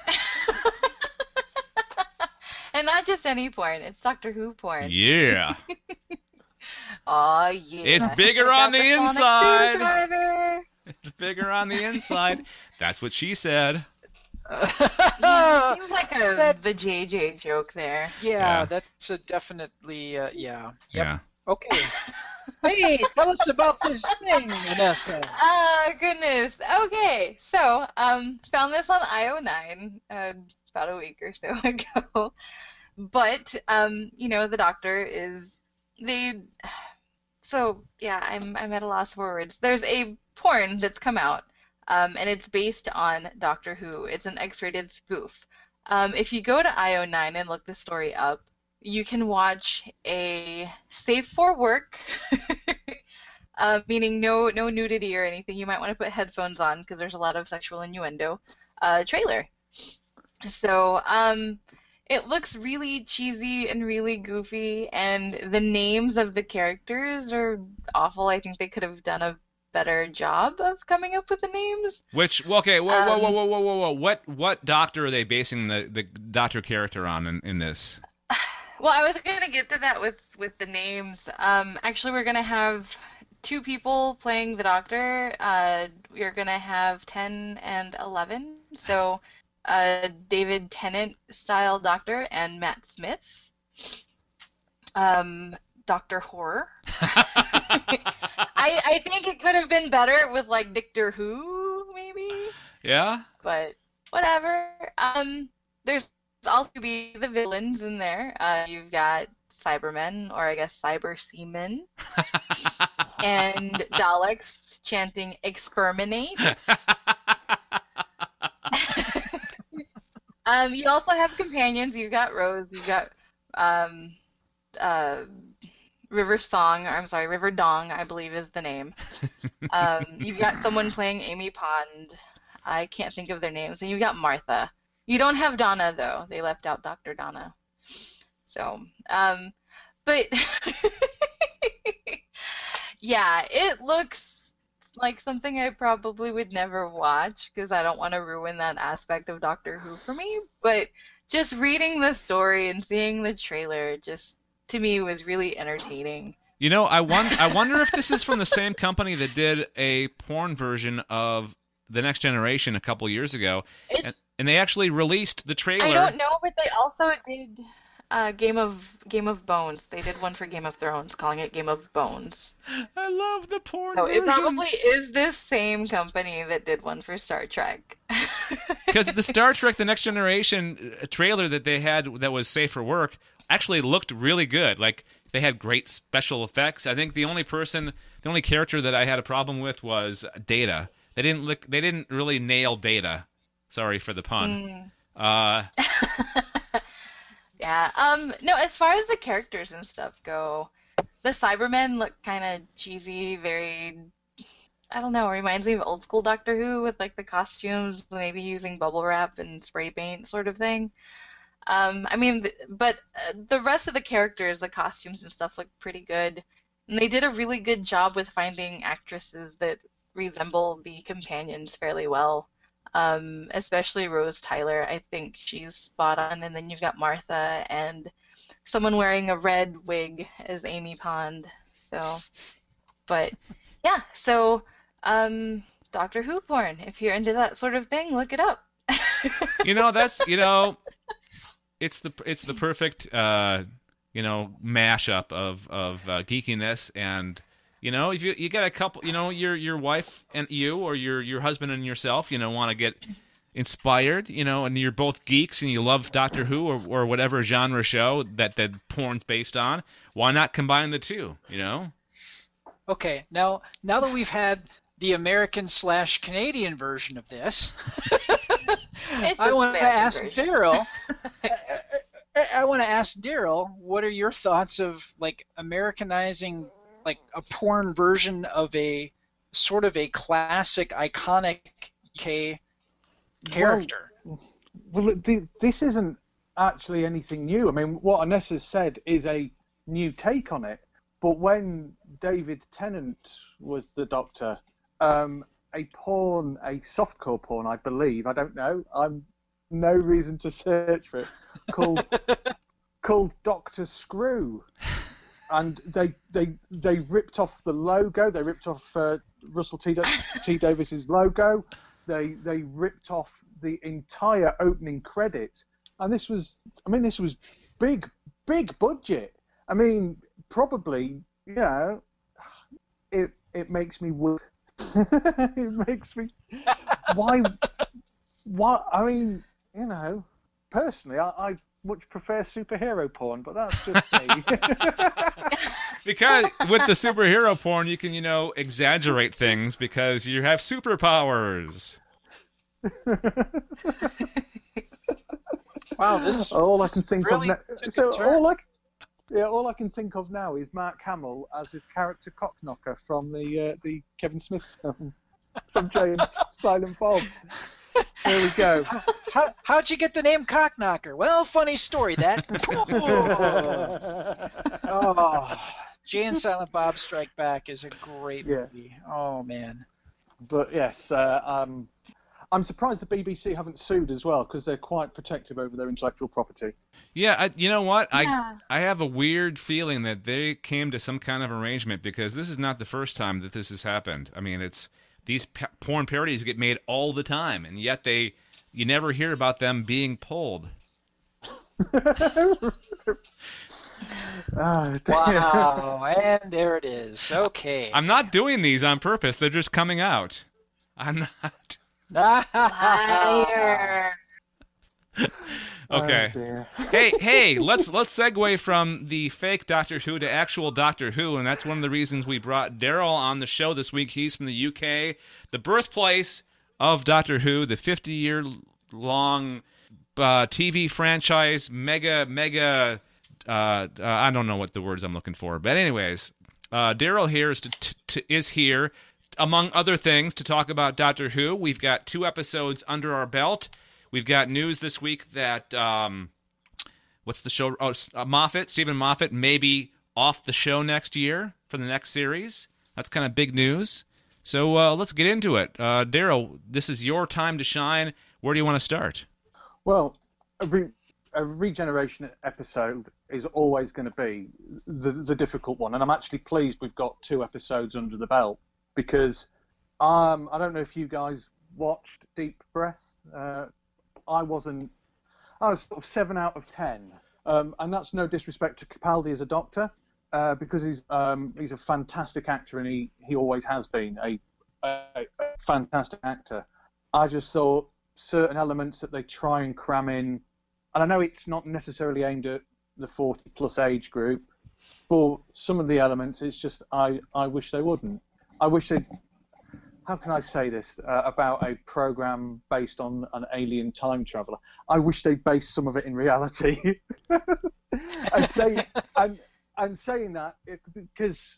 S7: And not just any porn, it's Doctor Who porn.
S1: Yeah.
S7: Oh, yeah.
S1: It's bigger
S7: Check
S1: on
S7: out
S1: the
S7: Sonic
S1: inside.
S7: Screwdriver.
S1: It's bigger on the inside. That's what she said.
S7: Yeah, it seems like the JJ joke there.
S8: Yeah, that's a definitely, yeah. Yep.
S1: Yeah.
S8: Okay. Hey, tell us about this thing, Vanessa.
S7: Oh, goodness. Okay, so, found this on IO9 about a week or so ago. But, the Doctor is... So, yeah, I'm at a loss for words. There's a porn that's come out, and it's based on Doctor Who. It's an X-rated spoof. If you go to IO9 and look the story up, you can watch a safe for work, meaning no nudity or anything. You might want to put headphones on because there's a lot of sexual innuendo, trailer. So, it looks really cheesy and really goofy, and the names of the characters are awful. I think they could have done a better job of coming up with the names.
S1: Okay, whoa. What Doctor are they basing the Doctor character on in this?
S7: Well, I was going to get to that with the names. Actually, we're going to have two people playing the Doctor. We're going to have 10 and 11. So, David Tennant style Doctor and Matt Smith. Dr. Horror. I think it could have been better with like Doctor Who, maybe.
S1: Yeah.
S7: But whatever. There's also be the villains in there. You've got Cybermen, or I guess Cyber Seamen, and Daleks chanting "Exterminate." You also have companions. You've got Rose. You've got River Dong, I believe is the name. You've got someone playing Amy Pond. I can't think of their names. And you've got Martha. You don't have Donna, though. They left out Dr. Donna. So, but yeah, it looks like something I probably would never watch because I don't want to ruin that aspect of Doctor Who for me. But just reading the story and seeing the trailer just, to me, was really entertaining.
S1: You know, I wonder if this is from the same company that did a porn version of The Next Generation a couple years ago, and they actually released the trailer.
S7: I don't know, but they also did Game of Bones. They did one for Game of Thrones, calling it Game of Bones.
S1: I love the porn
S7: So
S1: versions.
S7: it probably is this same company that did one for Star Trek.
S1: Because the Star Trek The Next Generation trailer that they had that was safe for work actually looked really good. Like, they had great special effects. I think the only character that I had a problem with was Data. They didn't really nail Data. Sorry for the pun.
S7: Yeah. No, as far as the characters and stuff go, the Cybermen look kind of cheesy, very, I don't know, reminds me of old school Doctor Who with like the costumes, maybe using bubble wrap and spray paint sort of thing. But the rest of the characters, the costumes and stuff look pretty good. And they did a really good job with finding actresses that resemble the companions fairly well. Especially Rose Tyler. I think she's spot on. And then you've got Martha and someone wearing a red wig as Amy Pond. So, but yeah, so Doctor Who porn. If you're into that sort of thing, look it up.
S1: It's the perfect mashup of geekiness, and if you get a couple, your wife and you, or your husband and yourself, want to get inspired, and you're both geeks and you love Doctor Who or whatever genre show that porn's based on, why not combine the two?
S8: Okay, now that we've had the American/Canadian version of this.
S7: I
S8: want to ask Daryl. I want to ask Daryl, what are your thoughts of like Americanizing like a porn version of a sort of a classic, iconic UK character?
S9: Well, this isn't actually anything new. I mean, what Anessa said is a new take on it. But when David Tennant was the Doctor, a softcore porn, I believe, I don't know, I'm no reason to search for it, called Doctor Screw, and they ripped off the logo, they ripped off Russell T Davis's logo, they ripped off the entire opening credits, and this was big budget. I mean, probably, you know, it makes me weep. It makes me. Why? I mean, you know, personally, I much prefer superhero porn, but that's just me.
S1: Because with the superhero porn, you can, you know, exaggerate things because you have superpowers.
S8: Wow, this
S9: all I can think
S8: really
S9: of now. So all I can think of now is Mark Hamill as his character Cockknocker from the Kevin Smith film from Jay and Silent Bob. There we go.
S8: How'd you get the name Cockknocker? Well, funny story that. Oh, Jay and Silent Bob Strike Back is a great movie. Oh man.
S9: But yes, I'm surprised the BBC haven't sued as well because they're quite protective over their intellectual property.
S1: Yeah, you know what?
S7: Yeah.
S1: I have a weird feeling that they came to some kind of arrangement because this is not the first time that this has happened. I mean, these porn parodies get made all the time, and yet you never hear about them being pulled.
S9: Oh,
S8: wow, and there it is. Okay.
S1: I'm not doing these on purpose. They're just coming out. I'm not.
S7: Liar.
S1: Okay.
S9: Oh,
S1: Hey, let's segue from the fake Doctor Who to actual Doctor Who, and that's one of the reasons we brought Daryl on the show this week. He's from the UK, the birthplace of Doctor Who, the 50-year-long TV franchise, mega. I don't know what the words I'm looking for, but anyways, Daryl here is here, among other things, to talk about Doctor Who. We've got 2 episodes under our belt. We've got news this week that, what's the show? Oh, Stephen Moffat may be off the show next year for the next series. That's kind of big news. So let's get into it. Daryl, this is your time to shine. Where do you want to start?
S9: Well, a regeneration episode is always going to be the difficult one, and I'm actually pleased we've got 2 episodes under the belt because I don't know if you guys watched Deep Breath. I was sort of 7 out of 10, and that's no disrespect to Capaldi as a Doctor, because he's a fantastic actor and he always has been a fantastic actor. I just thought certain elements that they try and cram in, and I know it's not necessarily aimed at the 40-plus age group, but some of the elements, it's just I wish they wouldn't. I wish they. How can I say this about a program based on an alien time traveler? I wish they based some of it in reality. and saying that because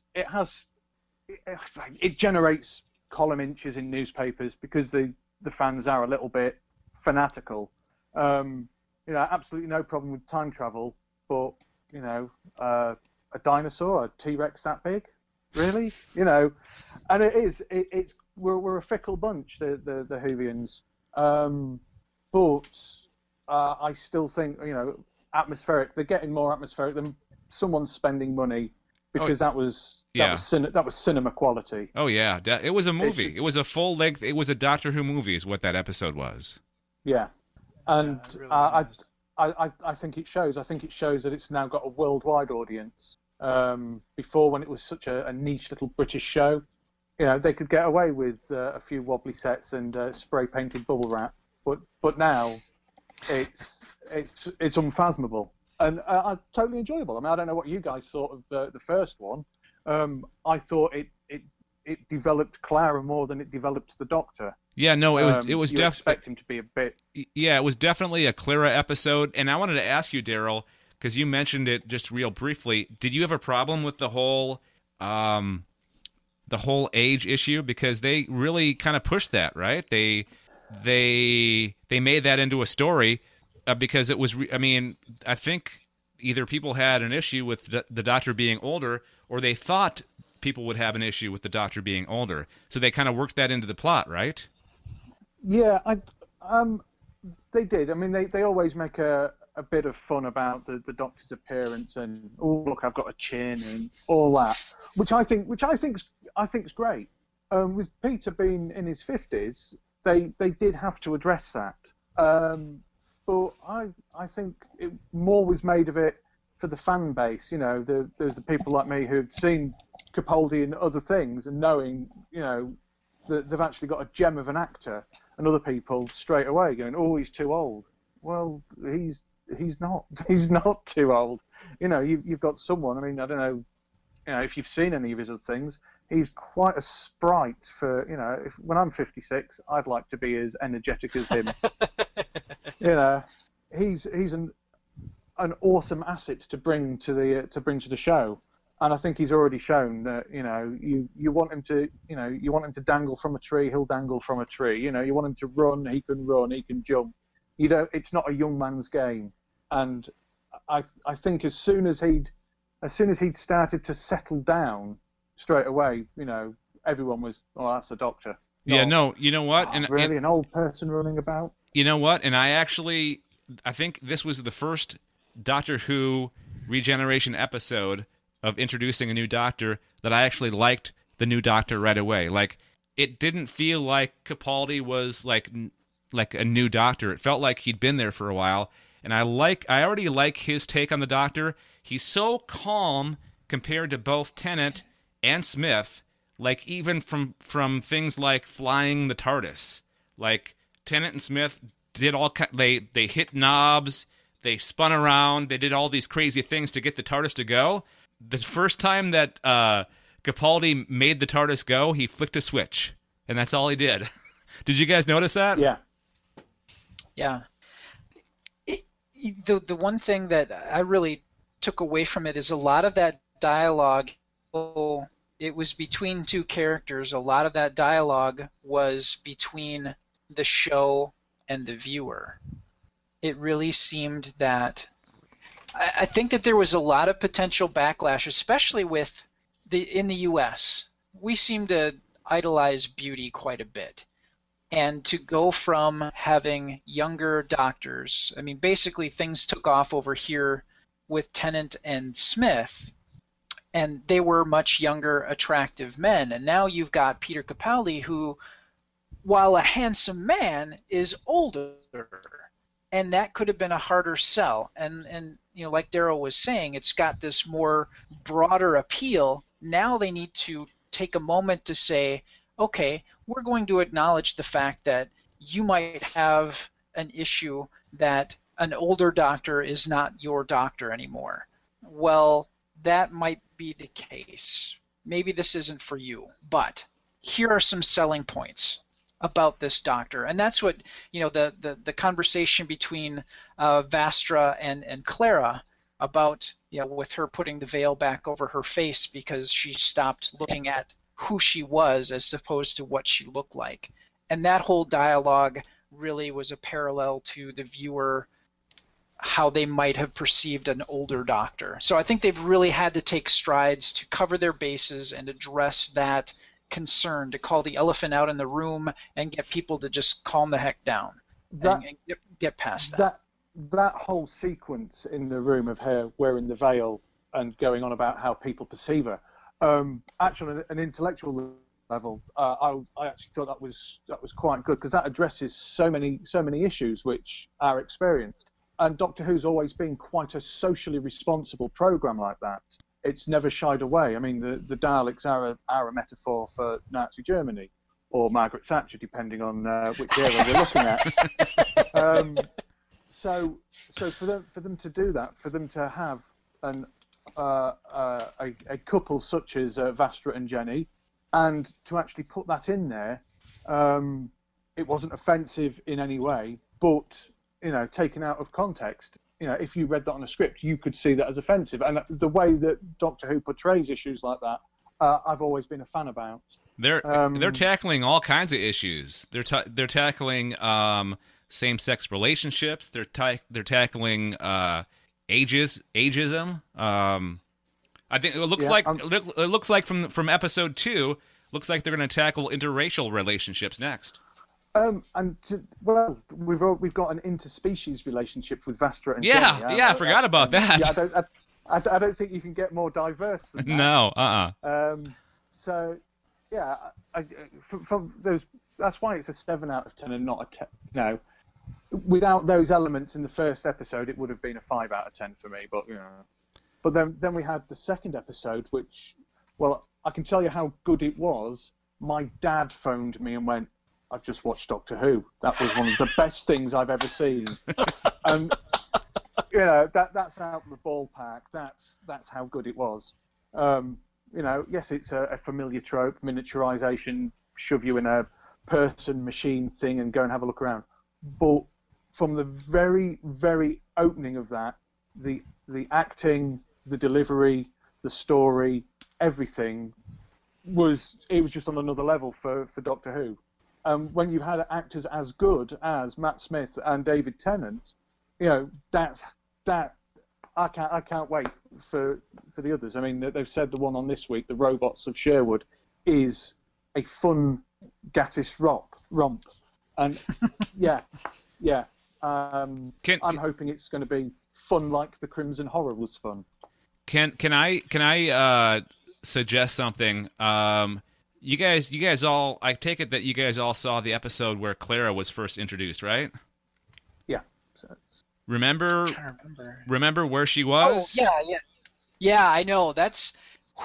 S9: it generates column inches in newspapers because the fans are a little bit fanatical. Absolutely no problem with time travel, but a dinosaur, a T-Rex that big, really, and it's. We're a fickle bunch, the Whovians, but I still think atmospheric. They're getting more atmospheric than someone's spending money because that was cinema quality.
S1: Oh yeah, it was a movie. It was a full length. It was a Doctor Who movie, is what that episode was.
S9: Yeah, and I think it shows. I think it shows that it's now got a worldwide audience. Before, when it was such a niche little British show. They could get away with a few wobbly sets and spray-painted bubble wrap, but now it's unfathomable and totally enjoyable. I mean, I don't know what you guys thought of the first one. I thought it it developed Clara more than it developed the Doctor.
S1: Yeah, no, it was
S9: you expect him to be a bit.
S1: Yeah, it was definitely a Clara episode, and I wanted to ask you, Daryl, because you mentioned it just real briefly. Did you have a problem with the whole age issue? Because they really kind of pushed that, right? They made that into a story because it was. I think either people had an issue with the Doctor being older, or they thought people would have an issue with the Doctor being older. So they kind of worked that into the plot, right?
S9: Yeah, they did. I mean, they always make a bit of fun about the Doctor's appearance and, oh, look, I've got a chin and all that, which I think's great. With Peter being in his 50s, they did have to address that. But I think more was made of it for the fan base. You know, there's the people like me who've seen Capaldi in other things and knowing, you know, that they've actually got a gem of an actor, and other people straight away going, oh, he's too old. Well, he's not too old. You know, you've got someone. I mean, I don't know, you know, if you've seen any of his other things. He's quite a sprite for, you know. When I'm 56, I'd like to be as energetic as him. You know, he's an awesome asset to bring to the show, and I think he's already shown that, you know, you want him to dangle from a tree, he'll dangle from a tree. You know, you want him to run, he can jump. You don't. It's not a young man's game, and I think as soon as he'd started to settle down, straight away, you know, everyone was, oh, that's the Doctor.
S1: Yeah, no, you know what?
S9: Really, an old person running about?
S1: You know what? And I think this was the first Doctor Who regeneration episode of introducing a new Doctor that I actually liked the new Doctor right away. Like, it didn't feel like Capaldi was like a new Doctor. It felt like he'd been there for a while. And I already like his take on the Doctor. He's so calm compared to both Tennant and Smith, like even from things like flying the TARDIS. Like, Tennant and Smith did they hit knobs, they spun around, they did all these crazy things to get the TARDIS to go. The first time that Capaldi made the TARDIS go, he flicked a switch, and that's all he did. Did you guys notice that?
S9: Yeah.
S8: Yeah. The one thing that I really took away from it is a lot of that dialogue. It was between two characters. A lot of that dialogue was between the show and the viewer. It really seemed that I think that there was a lot of potential backlash, especially with in the U.S. We seem to idolize beauty quite a bit. And to go from having younger doctors, I mean, basically things took off over here with Tennant and Smith, and they were much younger, attractive men. And now you've got Peter Capaldi, who, while a handsome man, is older. And that could have been a harder sell. And you know, like Daryl was saying, it's got this more broader appeal. Now they need to take a moment to say, okay, we're going to acknowledge the fact that you might have an issue that an older doctor is not your doctor anymore. Well, that might be the case. Maybe this isn't for you, but here are some selling points about this doctor. And that's what, you know, the conversation between Vastra and Clara about, you know, with her putting the veil back over her face because she stopped looking at who she was as opposed to what she looked like. And that whole dialogue really was a parallel to the viewer, how they might have perceived an older doctor. So I think they've really had to take strides to cover their bases and address that concern, to call the elephant out in the room and get people to just calm the heck down and get past that.
S9: That whole sequence in the room of her wearing the veil and going on about how people perceive her, actually on an intellectual level, I actually thought that was quite good, because that addresses so many issues which are experienced. And Doctor Who's always been quite a socially responsible program like that. It's never shied away. I mean, the Daleks are a metaphor for Nazi Germany, or Margaret Thatcher, depending on which era we're looking at. So for them to do that, for them to have a couple such as Vastra and Jenny, And to actually put that in there, it wasn't offensive in any way, but, taken out of context, if you read that on a script, you could see that as offensive. And the way that Doctor Who portrays issues like that, I've always been a fan about.
S1: They're tackling all kinds of issues. They're tackling same-sex relationships. They're tackling ageism. I think it looks like from episode 2. Looks like they're going to tackle interracial relationships next.
S9: We've got an interspecies relationship with Vastra and
S1: Jenny. I forgot about that.
S9: Yeah, I don't think you can get more diverse than that.
S1: No,
S9: So, yeah, from those, that's why it's a 7 out of 10 and not a 10. No, without those elements in the first episode, it would have been a 5 out of 10 for me. But then we had the second episode, which, well, I can tell you how good it was. My dad phoned me and went, "I've just watched Doctor Who. That was one of the best things I've ever seen." And that's out of the ballpark. That's how good it was. Yes, it's a familiar trope, miniaturization, shove you in a person-machine thing and go and have a look around. But from the very, very opening of that, the acting, the delivery, the story, everything was just on another level for Doctor Who. When you had actors as good as Matt Smith and David Tennant, that I can't wait for the others. I mean, they've said the one on this week, The Robots of Sherwood, is a fun Gattish romp, and I'm hoping it's going to be fun like the Crimson Horror was fun.
S1: Can I suggest something? You guys all, I take it that you guys all saw the episode where Clara was first introduced, right?
S9: Yeah.
S1: Remember where she was?
S8: Oh, yeah. I know. That's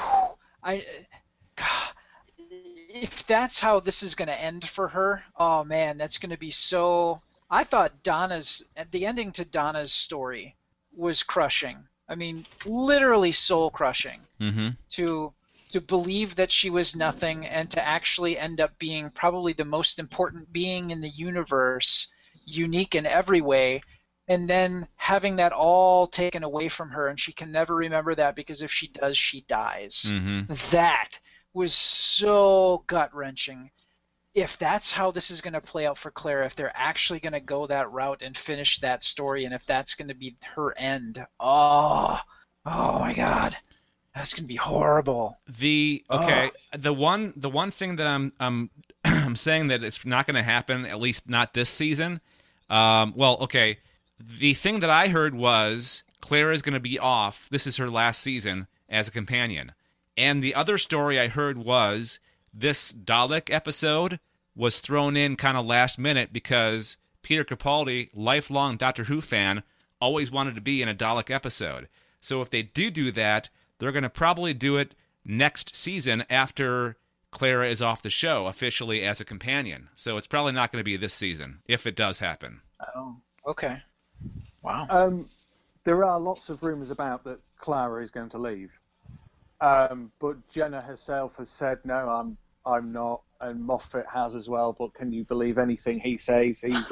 S8: if that's how this is going to end for her. Oh man, that's going to be so. I thought the ending to Donna's story was crushing. I mean, literally soul crushing.
S1: Mm-hmm.
S8: To believe that she was nothing and to actually end up being probably the most important being in the universe, unique in every way, and then having that all taken away from her, and she can never remember that because if she does, she dies.
S1: Mm-hmm.
S8: That was so gut-wrenching. If that's how this is going to play out for Clara, if they're actually going to go that route and finish that story, and if that's going to be her end, oh my God. That's gonna be horrible.
S1: The one thing that I'm I'm saying that it's not going to happen, at least not this season. The thing that I heard was Clara is going to be off. This is her last season as a companion, and the other story I heard was this Dalek episode was thrown in kind of last minute because Peter Capaldi, lifelong Doctor Who fan, always wanted to be in a Dalek episode. So if they do that, they're going to probably do it next season after Clara is off the show officially as a companion. So it's probably not going to be this season, if it does happen.
S8: Oh, okay. Wow.
S9: There are lots of rumours about that Clara is going to leave. But Jenna herself has said, no, I'm not, and Moffat has as well, but can you believe anything he says? He's...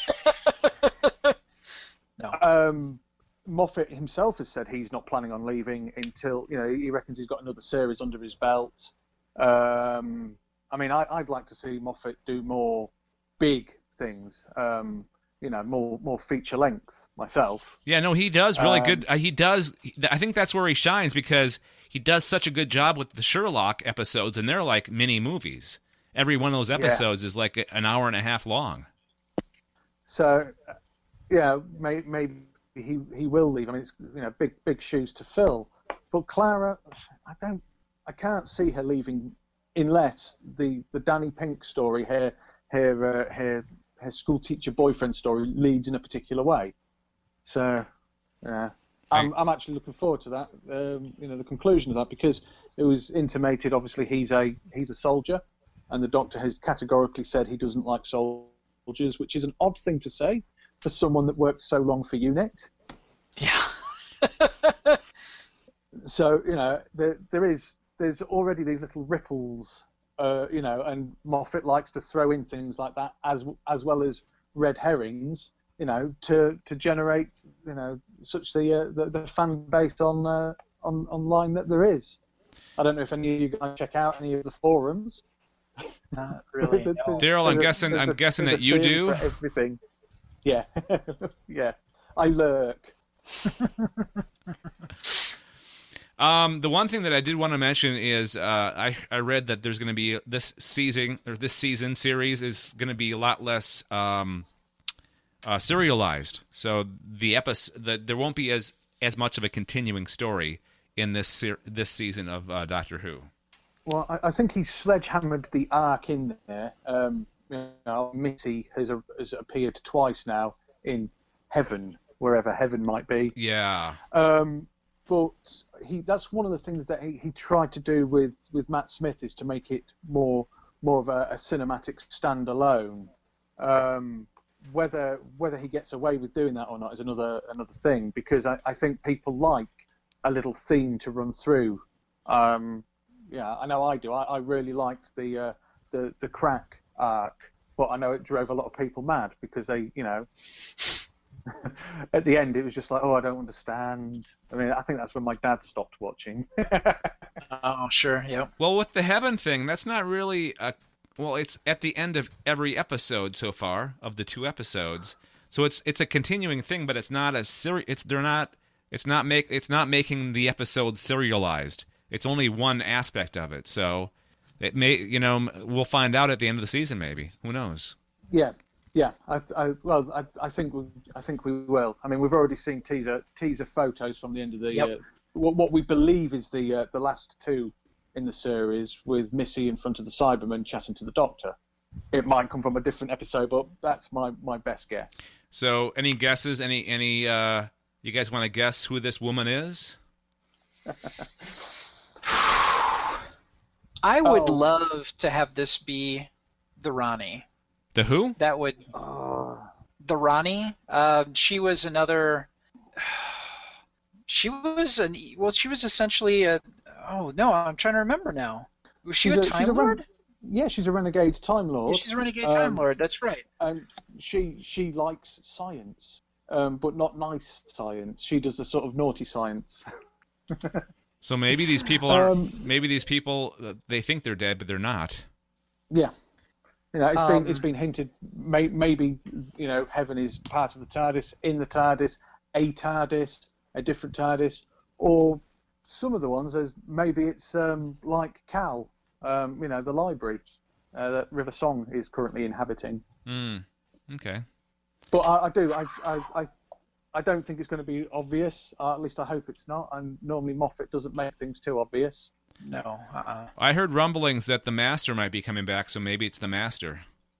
S8: No.
S9: Moffat himself has said he's not planning on leaving until, he reckons he's got another series under his belt. I mean, I'd like to see Moffat do more big things, more feature length myself.
S1: Yeah, no, he does really good. He does. I think that's where he shines because he does such a good job with the Sherlock episodes, and they're like mini movies. Every one of those episodes is like an hour and a half long.
S9: So, maybe he will leave. I mean, it's big shoes to fill. But Clara, I can't see her leaving unless the Danny Pink story, her school teacher boyfriend story, leads in a particular way. So, yeah, I'm actually looking forward to that. The conclusion of that, because it was intimated. Obviously, he's a soldier, and the Doctor has categorically said he doesn't like soldiers, which is an odd thing to say for someone that worked so long for UNIT.
S8: Yeah.
S9: So, there's already these little ripples and Moffat likes to throw in things like that as well as red herrings, to generate, such the fan base on online that there is. I don't know if any of you guys check out any of the forums.
S8: Not really. No.
S1: Daryl, I'm guessing that you do.
S9: For everything. Yeah, yeah. I lurk.
S1: The one thing that I did want to mention is I read that there's going to be this season series is going to be a lot less serialized. So there won't be as much of a continuing story in this season of Doctor Who.
S9: Well, I think he's sledgehammered the arc in there. Missy has appeared twice now in Heaven, wherever Heaven might be.
S1: Yeah.
S9: But that's one of the things that he tried to do with Matt Smith, is to make it more of a cinematic standalone. Whether he gets away with doing that or not is another thing, because I think people like a little theme to run through. Yeah, I know I do. I really liked the crack arc, but I know it drove a lot of people mad because they, at the end it was just like, oh, I don't understand. I mean, I think that's when my dad stopped watching.
S8: Oh, sure, yeah.
S1: Well, with the Heaven thing, that's not really it's at the end of every episode so far of the 2 episodes. So it's a continuing thing, but it's not as it's not making the episode serialized. It's only one aspect of it. So it may, we'll find out at the end of the season maybe. Who knows?
S9: Yeah. I think we will. I mean, we've already seen teaser photos from the end of the what we believe is the last 2 in the series, with Missy in front of the Cybermen chatting to the Doctor. It might come from a different episode, but that's my best guess.
S1: So, any guesses? Any you guys want to guess who this woman is?
S8: I would love to have this be the Ronnie.
S1: The who?
S8: That would the Ronnie. She was another. She was essentially a. Oh no, I'm trying to remember now. Was she a Time Lord?
S9: Yeah, she's a renegade Time Lord.
S8: Yeah, she's a renegade Time Lord. That's right.
S9: She likes science, but not nice science. She does the sort of naughty science.
S1: So maybe these people are. Maybe these people they think they're dead, but they're not.
S9: Yeah. It's been hinted. Maybe Heaven is part of the TARDIS, in the TARDIS, a TARDIS, a different TARDIS, or some of the ones as maybe it's like Cal, the library that River Song is currently inhabiting.
S1: Okay.
S9: But I don't think it's going to be obvious. At least I hope it's not. And normally Moffat doesn't make things too obvious.
S8: No.
S1: I heard rumblings that the Master might be coming back, so maybe it's the Master.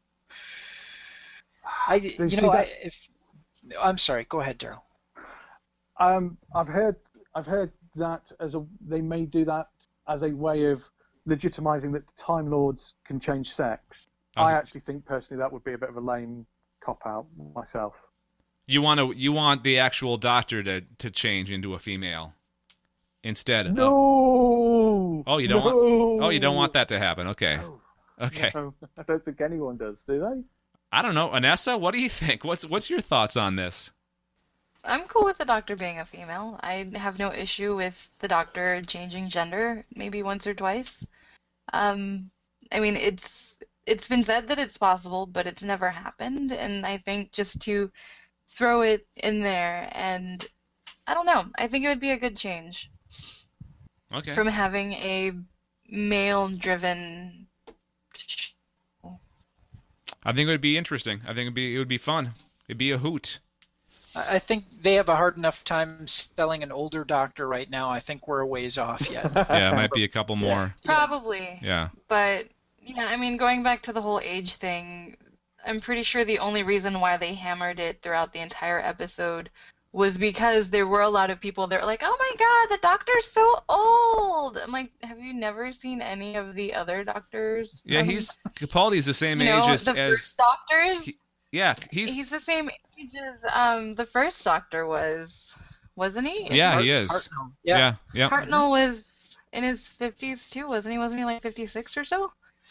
S8: I'm sorry. Go ahead, Daryl.
S9: I've heard that they may do that as a way of legitimizing that Time Lords can change sex. I actually think personally that would be a bit of a lame cop out myself.
S1: You want the actual Doctor to change into a female instead?
S9: No.
S1: Oh, you don't want. Oh, you don't want that to happen. Okay.
S9: No.
S1: Okay.
S9: No, I don't think anyone does. Do they?
S1: I don't know, Anessa. What do you think? What's your thoughts on this?
S7: I'm cool with the Doctor being a female. I have no issue with the Doctor changing gender maybe once or twice. I mean, it's been said that it's possible, but it's never happened, and I think just to throw it in there, and I don't know, I think it would be a good change.
S1: Okay.
S7: From having a male-driven show.
S1: I think it would be interesting. I think it would be fun. It'd be a hoot.
S8: I think they have a hard enough time selling an older Doctor right now. I think we're a ways off yet.
S1: Yeah, it might be a couple more.
S7: Probably.
S1: Yeah.
S7: But, I mean, going back to the whole age thing, I'm pretty sure the only reason why they hammered it throughout the entire episode was because there were a lot of people that were like, oh my god, the Doctor's so old! I'm like, have you never seen any of the other Doctors?
S1: Yeah, Capaldi's the same age as...
S7: the first Doctors?
S1: He's
S7: the same age as the first Doctor was, wasn't he?
S1: Yeah, he is.
S8: Hartnell. Yeah.
S7: Hartnell was in his 50s too, wasn't he? Wasn't he like 56 or so?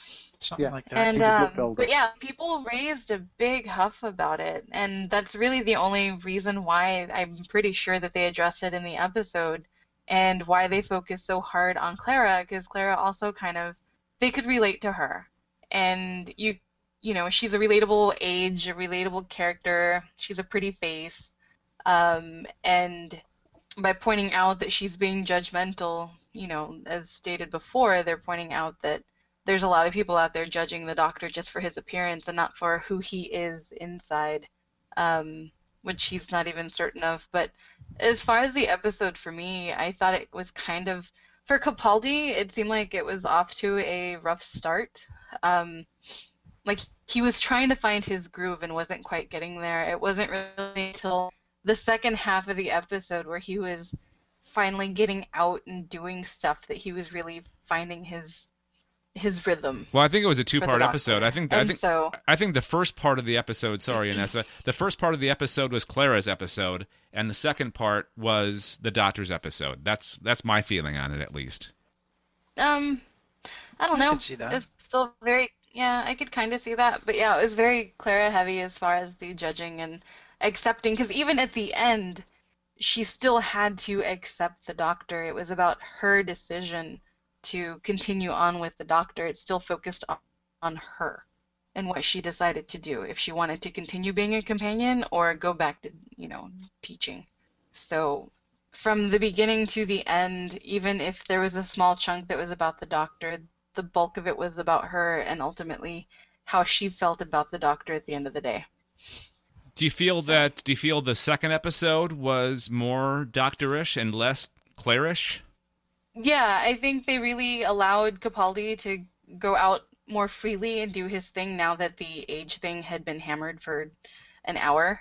S8: Something like that.
S7: And
S9: He just looked older.
S7: but yeah, people raised a big huff about it, and that's really the only reason why I'm pretty sure that they addressed it in the episode, and why they focused so hard on Clara, because Clara also kind of, they could relate to her, and you know, she's a relatable age, a relatable character, she's a pretty face, and by pointing out that she's being judgmental, you know, as stated before, they're pointing out that there's a lot of people out there judging the Doctor just for his appearance and not for who he is inside, which he's not even certain of. But as far as the episode for me, I thought it was kind of, for Capaldi, it seemed like it was off to a rough start. Like he was trying to find his groove and wasn't quite getting there. It wasn't really until the second half of the episode where he was finally getting out and doing stuff that he was really finding his rhythm.
S1: Well, I think it was a two-part
S7: Doctor.
S1: episode. I think the first part of the episode, sorry, Inessa, the first part of the episode was Clara's episode, and the second part was the Doctor's episode. That's my feeling on it, at least.
S7: I don't know.
S8: I could see that.
S7: It's still very, yeah, I could kind of see that, but yeah, it was very Clara heavy as far as the judging and accepting, because even at the end, she still had to accept the Doctor. It was about her decision to continue on with the Doctor. It's still focused on her and what she decided to do, if she wanted to continue being a companion or go back to, you know, teaching. So from the beginning to the end, even if there was a small chunk that was about the Doctor, the bulk of it was about her and ultimately how she felt about the Doctor at the end of the day.
S1: Do you feel the second episode was more Doctorish and less Clarish?
S7: Yeah, I think they really allowed Capaldi to go out more freely and do his thing now that the age thing had been hammered for an hour.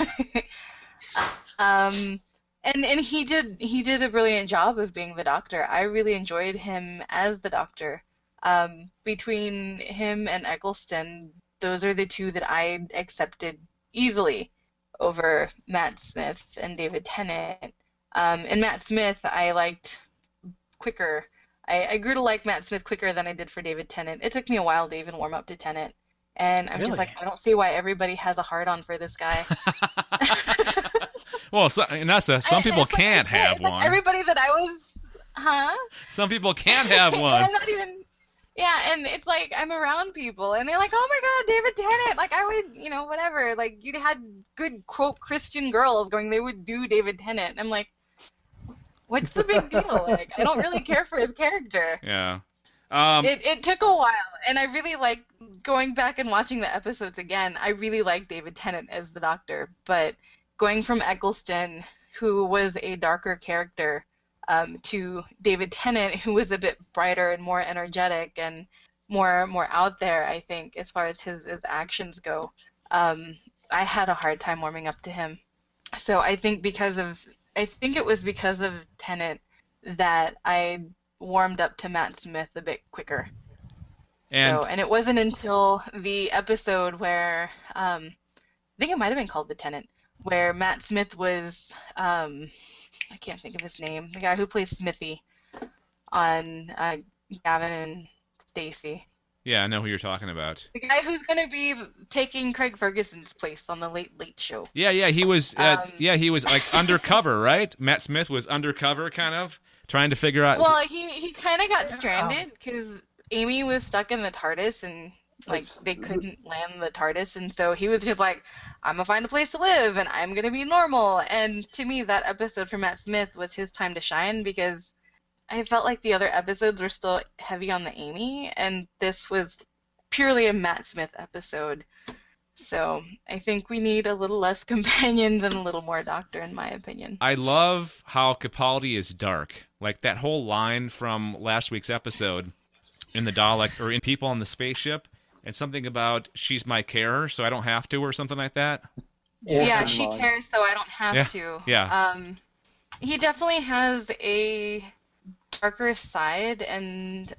S7: And he did a brilliant job of being the Doctor. I really enjoyed him as the Doctor. Between him and Eccleston, those are the two that I accepted easily over Matt Smith and David Tennant. And Matt Smith I liked quicker. I grew to like Matt Smith quicker than I did for David Tennant. It took me a while to even warm up to Tennant. And I'm just like, I don't see why everybody has a hard-on for this guy.
S1: Well, Inessa, some people can't have one.
S7: Everybody that I was,
S1: Some people can't have one.
S7: I'm not even, yeah, and it's like, I'm around people, and they're like, oh my god, David Tennant, like, I would, you know, whatever, like, you had good, quote, Christian girls going, they would do David Tennant, and I'm like, what's the big deal? Like, I don't really care for his character.
S1: Yeah.
S7: It took a while, and I really like going back and watching the episodes again. I really like David Tennant as the Doctor, but going from Eccleston, who was a darker character, to David Tennant, who was a bit brighter and more energetic and more out there, I think, as far as his actions go, I had a hard time warming up to him. So I think it was because of Tennant that I warmed up to Matt Smith a bit quicker. And it wasn't until the episode where, I think it might have been called The Tenant, where Matt Smith was, I can't think of his name, the guy who plays Smithy on Gavin and Stacey.
S1: Yeah, I know who you're talking about.
S7: The guy who's going to be taking Craig Ferguson's place on the Late Late Show.
S1: Yeah, he was like undercover, right? Matt Smith was undercover, kind of trying to figure out.
S7: Well, he kind of got stranded because Amy was stuck in the TARDIS and like they couldn't land the TARDIS, and so he was just like, I'm gonna find a place to live and I'm gonna be normal. And to me, that episode for Matt Smith was his time to shine because I felt like the other episodes were still heavy on the Amy, and this was purely a Matt Smith episode. So I think we need a little less companions and a little more Doctor, in my opinion.
S1: I love how Capaldi is dark. Like that whole line from last week's episode in the Dalek, or in People on the Spaceship, and something about she's my carer, so I don't have to, or something like that.
S7: Yeah, she cares, so I don't have to.
S1: Yeah.
S7: He definitely has a darker side, and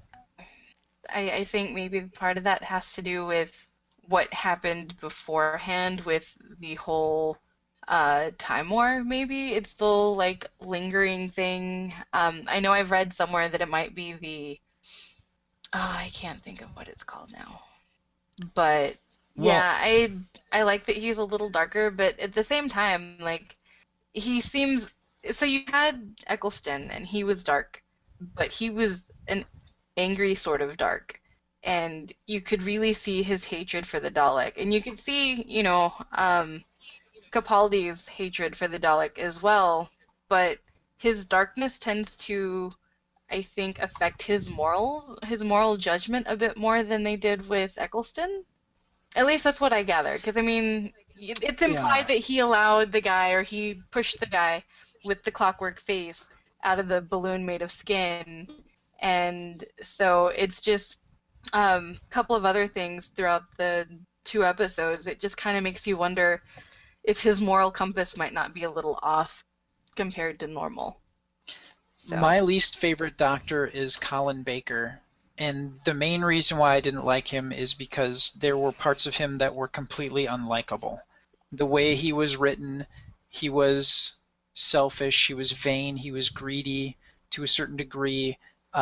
S7: I think maybe part of that has to do with what happened beforehand with the whole Time War, maybe. It's still like lingering thing. I know I've read somewhere that it might be I can't think of what it's called now. But
S1: Well-
S7: yeah, I like that he's a little darker, but at the same time, like he seems. So you had Eccleston, and he was dark, but he was an angry sort of dark, and you could really see his hatred for the Dalek, and you could see, Capaldi's hatred for the Dalek as well, but his darkness tends to, I think, affect his moral judgment a bit more than they did with Eccleston. At least that's what I gather, because I mean, it's implied that he allowed the guy, or he pushed the guy with the clockwork face out of the balloon made of skin, and so it's just a couple of other things throughout the 2 episodes. It just kind of makes you wonder if his moral compass might not be a little off compared to normal. So.
S8: My least favorite Doctor is Colin Baker, and the main reason why I didn't like him is because there were parts of him that were completely unlikable. The way he was written, he was selfish, he was vain, he was greedy to a certain degree.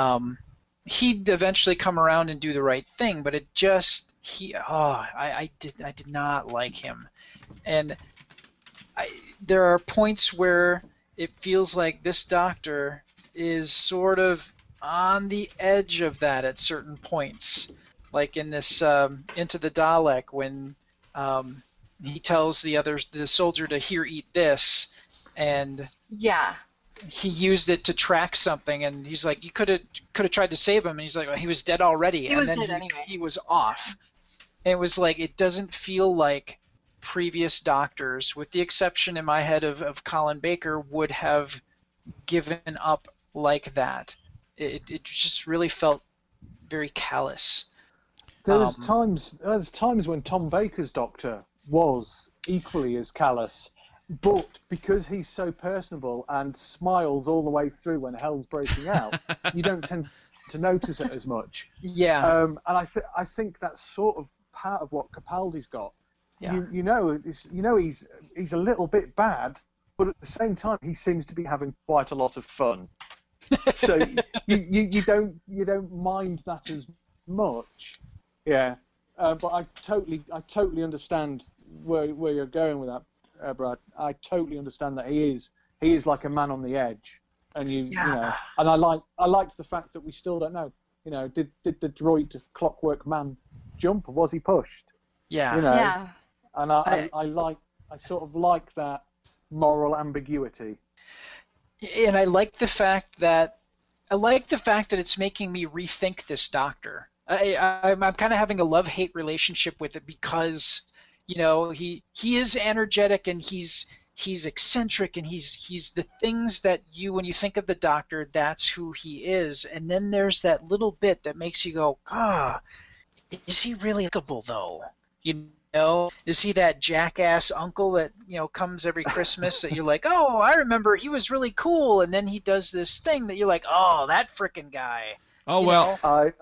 S8: He'd eventually come around and do the right thing, but it just I did not like him. And there are points where it feels like this Doctor is sort of on the edge of that at certain points, like in this Into the Dalek, when he tells the soldier to here, eat this, and
S7: yeah,
S8: he used it to track something, and he's like, you could have tried to save him, and he's like, well, he was dead already.
S7: He was
S8: and then
S7: dead anyway.
S8: He was off. And it was like, it doesn't feel like previous Doctors, with the exception in my head of Colin Baker, would have given up like that. It just really felt very callous.
S9: There's times when Tom Baker's Doctor was equally as callous, but because he's so personable and smiles all the way through when hell's breaking out, you don't tend to notice it as much.
S8: Yeah.
S9: And I think that's sort of part of what Capaldi's got.
S8: Yeah.
S9: He's a little bit bad, but at the same time he seems to be having quite a lot of fun. So you don't mind that as much. Yeah. But I totally understand where you're going with that, Brad. I totally understand that he is like a man on the edge, and you know, and I liked the fact that we still don't know. You know, did the droid Clockwork Man jump, or was he pushed?
S8: Yeah.
S9: You know,
S7: Yeah.
S9: and I sort of like that moral ambiguity.
S8: And I like the fact that it's making me rethink this Doctor. I'm kind of having a love-hate relationship with it, because, you know, he is energetic, and he's eccentric, and he's the things that when you think of the Doctor, that's who he is. And then there's that little bit that makes you go, is he really likable though? You know, is he that jackass uncle that, you know, comes every Christmas that you're like, oh, I remember he was really cool, and then he does this thing that you're like, oh, that frickin' guy.
S1: Oh, well,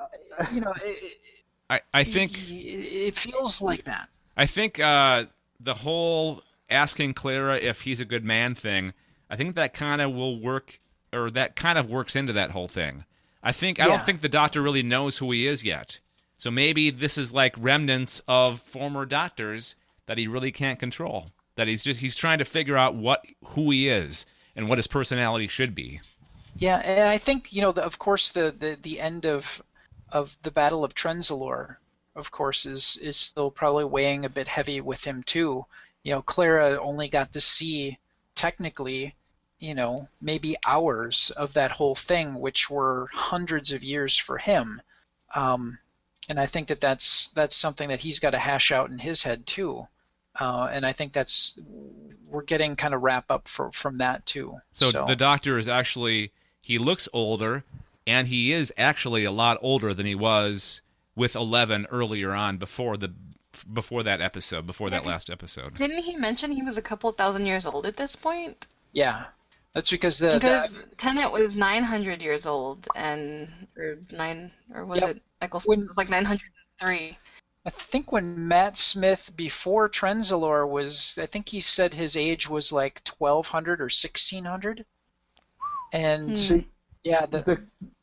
S8: I
S1: think
S8: it feels like that.
S1: I think the whole asking Clara if he's a good man thing, I think that kind of will work, or that kind of works into that whole thing. I don't think the Doctor really knows who he is yet. So maybe this is like remnants of former Doctors that he really can't control. That he's trying to figure out who he is and what his personality should be.
S8: Yeah, and I think, you know, of course, the end of the Battle of Trenzalore, of course, is still probably weighing a bit heavy with him too. You know, Clara only got to see, technically, you know, maybe hours of that whole thing, which were hundreds of years for him. And I think that's something that he's got to hash out in his head too. And I think we're getting kind of wrap up from that too.
S1: So the Doctor is actually, he looks older, and he is actually a lot older than he was with 11 earlier on before that episode, before that last episode.
S7: Didn't he mention he was a couple thousand years old at this point?
S8: Yeah, that's because
S7: Tennant was 900 years old, or was it Eccleston? It was like 903.
S8: I think when Matt Smith, before Trenzalore, I think he said his age was like 1200 or 1600. And
S9: See,
S8: yeah,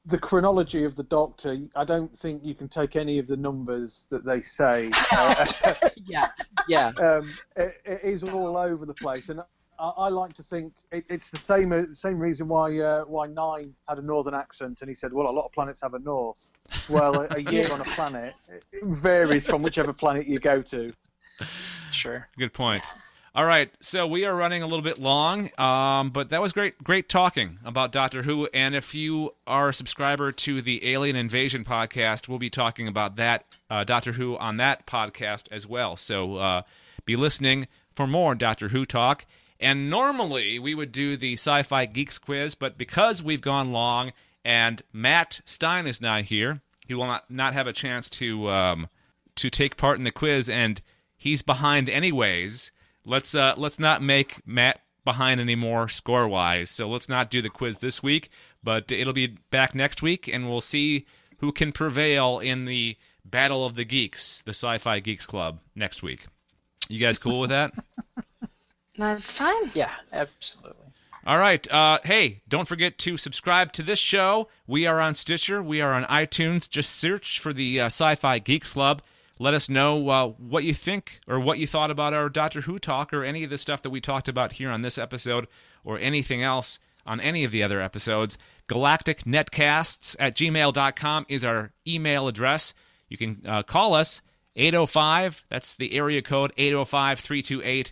S9: the chronology of the Doctor, I don't think you can take any of the numbers that they say.
S8: Yeah.
S9: It is all over the place, and I like to think it's the same reason why Nine had a northern accent, and he said, well, a lot of planets have a north. Well, a year on a planet it varies from whichever planet you go to.
S8: Sure.
S1: Good point. All right, so we are running a little bit long, but that was great talking about Doctor Who, and if you are a subscriber to the Alien Invasion podcast, we'll be talking about that, Doctor Who, on that podcast as well, so be listening for more Doctor Who talk. And normally we would do the Sci-Fi Geeks quiz, but because we've gone long and Matt Stein is now here, he will not have a chance to take part in the quiz, and he's behind anyways. Let's not make Matt behind anymore score-wise, so let's not do the quiz this week, but it'll be back next week, and we'll see who can prevail in the Battle of the Geeks, the Sci-Fi Geeks Club, next week. You guys cool with that?
S7: That's fine.
S8: Yeah, absolutely.
S1: All right. Hey, don't forget to subscribe to this show. We are on Stitcher. We are on iTunes. Just search for the Sci-Fi Geeks Club. Let us know what you think or what you thought about our Doctor Who talk or any of the stuff that we talked about here on this episode or anything else on any of the other episodes. galacticnetcasts@gmail.com is our email address. You can call us, 805, that's the area code, 805-328-3966,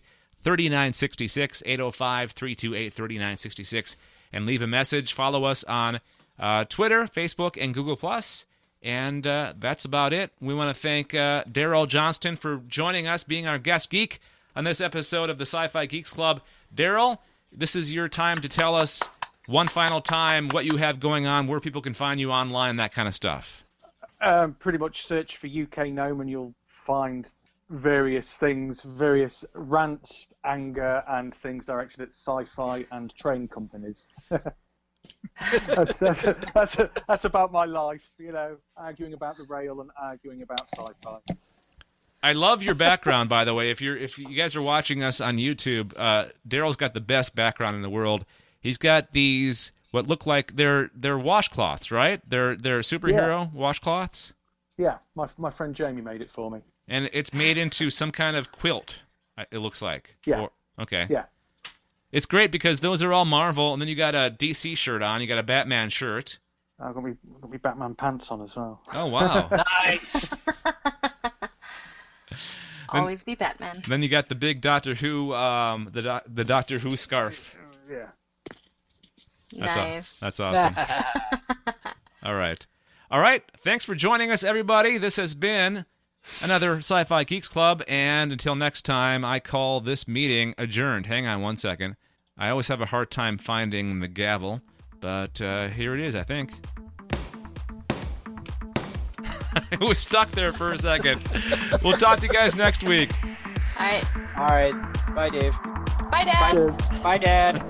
S1: 805-328-3966, and leave a message. Follow us on Twitter, Facebook, and Google+. And that's about it. We want to thank Daryl Johnston for joining us, being our guest geek on this episode of the Sci-Fi Geeks Club. Daryl, this is your time to tell us one final time what you have going on, where people can find you online, that kind of stuff.
S9: Pretty much search for UK Gnome and you'll find various things, various rants, anger, and things directed at sci-fi and train companies. That's about my life, arguing about the rail and arguing about sci-fi.
S1: I love your background, by the way. If you guys are watching us on YouTube, Daryl's got the best background in the world. He's got these what look like they're washcloths, right? They're superhero washcloths.
S9: Yeah, my friend Jamie made it for me.
S1: And it's made into some kind of quilt. It looks like.
S9: Yeah.
S1: Okay.
S9: Yeah.
S1: It's great because those are all Marvel, and then you got a DC shirt on, you got a Batman shirt.
S9: I've got me Batman pants on as well.
S1: Oh wow!
S8: Nice.
S7: Always be Batman.
S1: Then you got the big Doctor Who, the Doctor Who scarf.
S9: Yeah.
S7: Nice.
S1: That's awesome. All right. Thanks for joining us, everybody. This has been another Sci-Fi Geeks Club, and until next time, I call this meeting adjourned. Hang on one second. I always have a hard time finding the gavel, but here it is, I think. It was stuck there for a second. We'll talk to you guys next week.
S7: All
S8: right. Bye, Dave.
S7: Bye, Dad.
S8: Bye, Dad.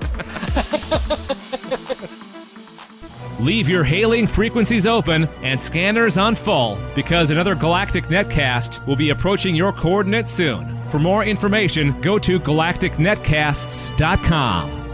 S1: Leave your hailing frequencies open and scanners on full, because another Galactic Netcast will be approaching your coordinates soon. For more information, go to galacticnetcasts.com.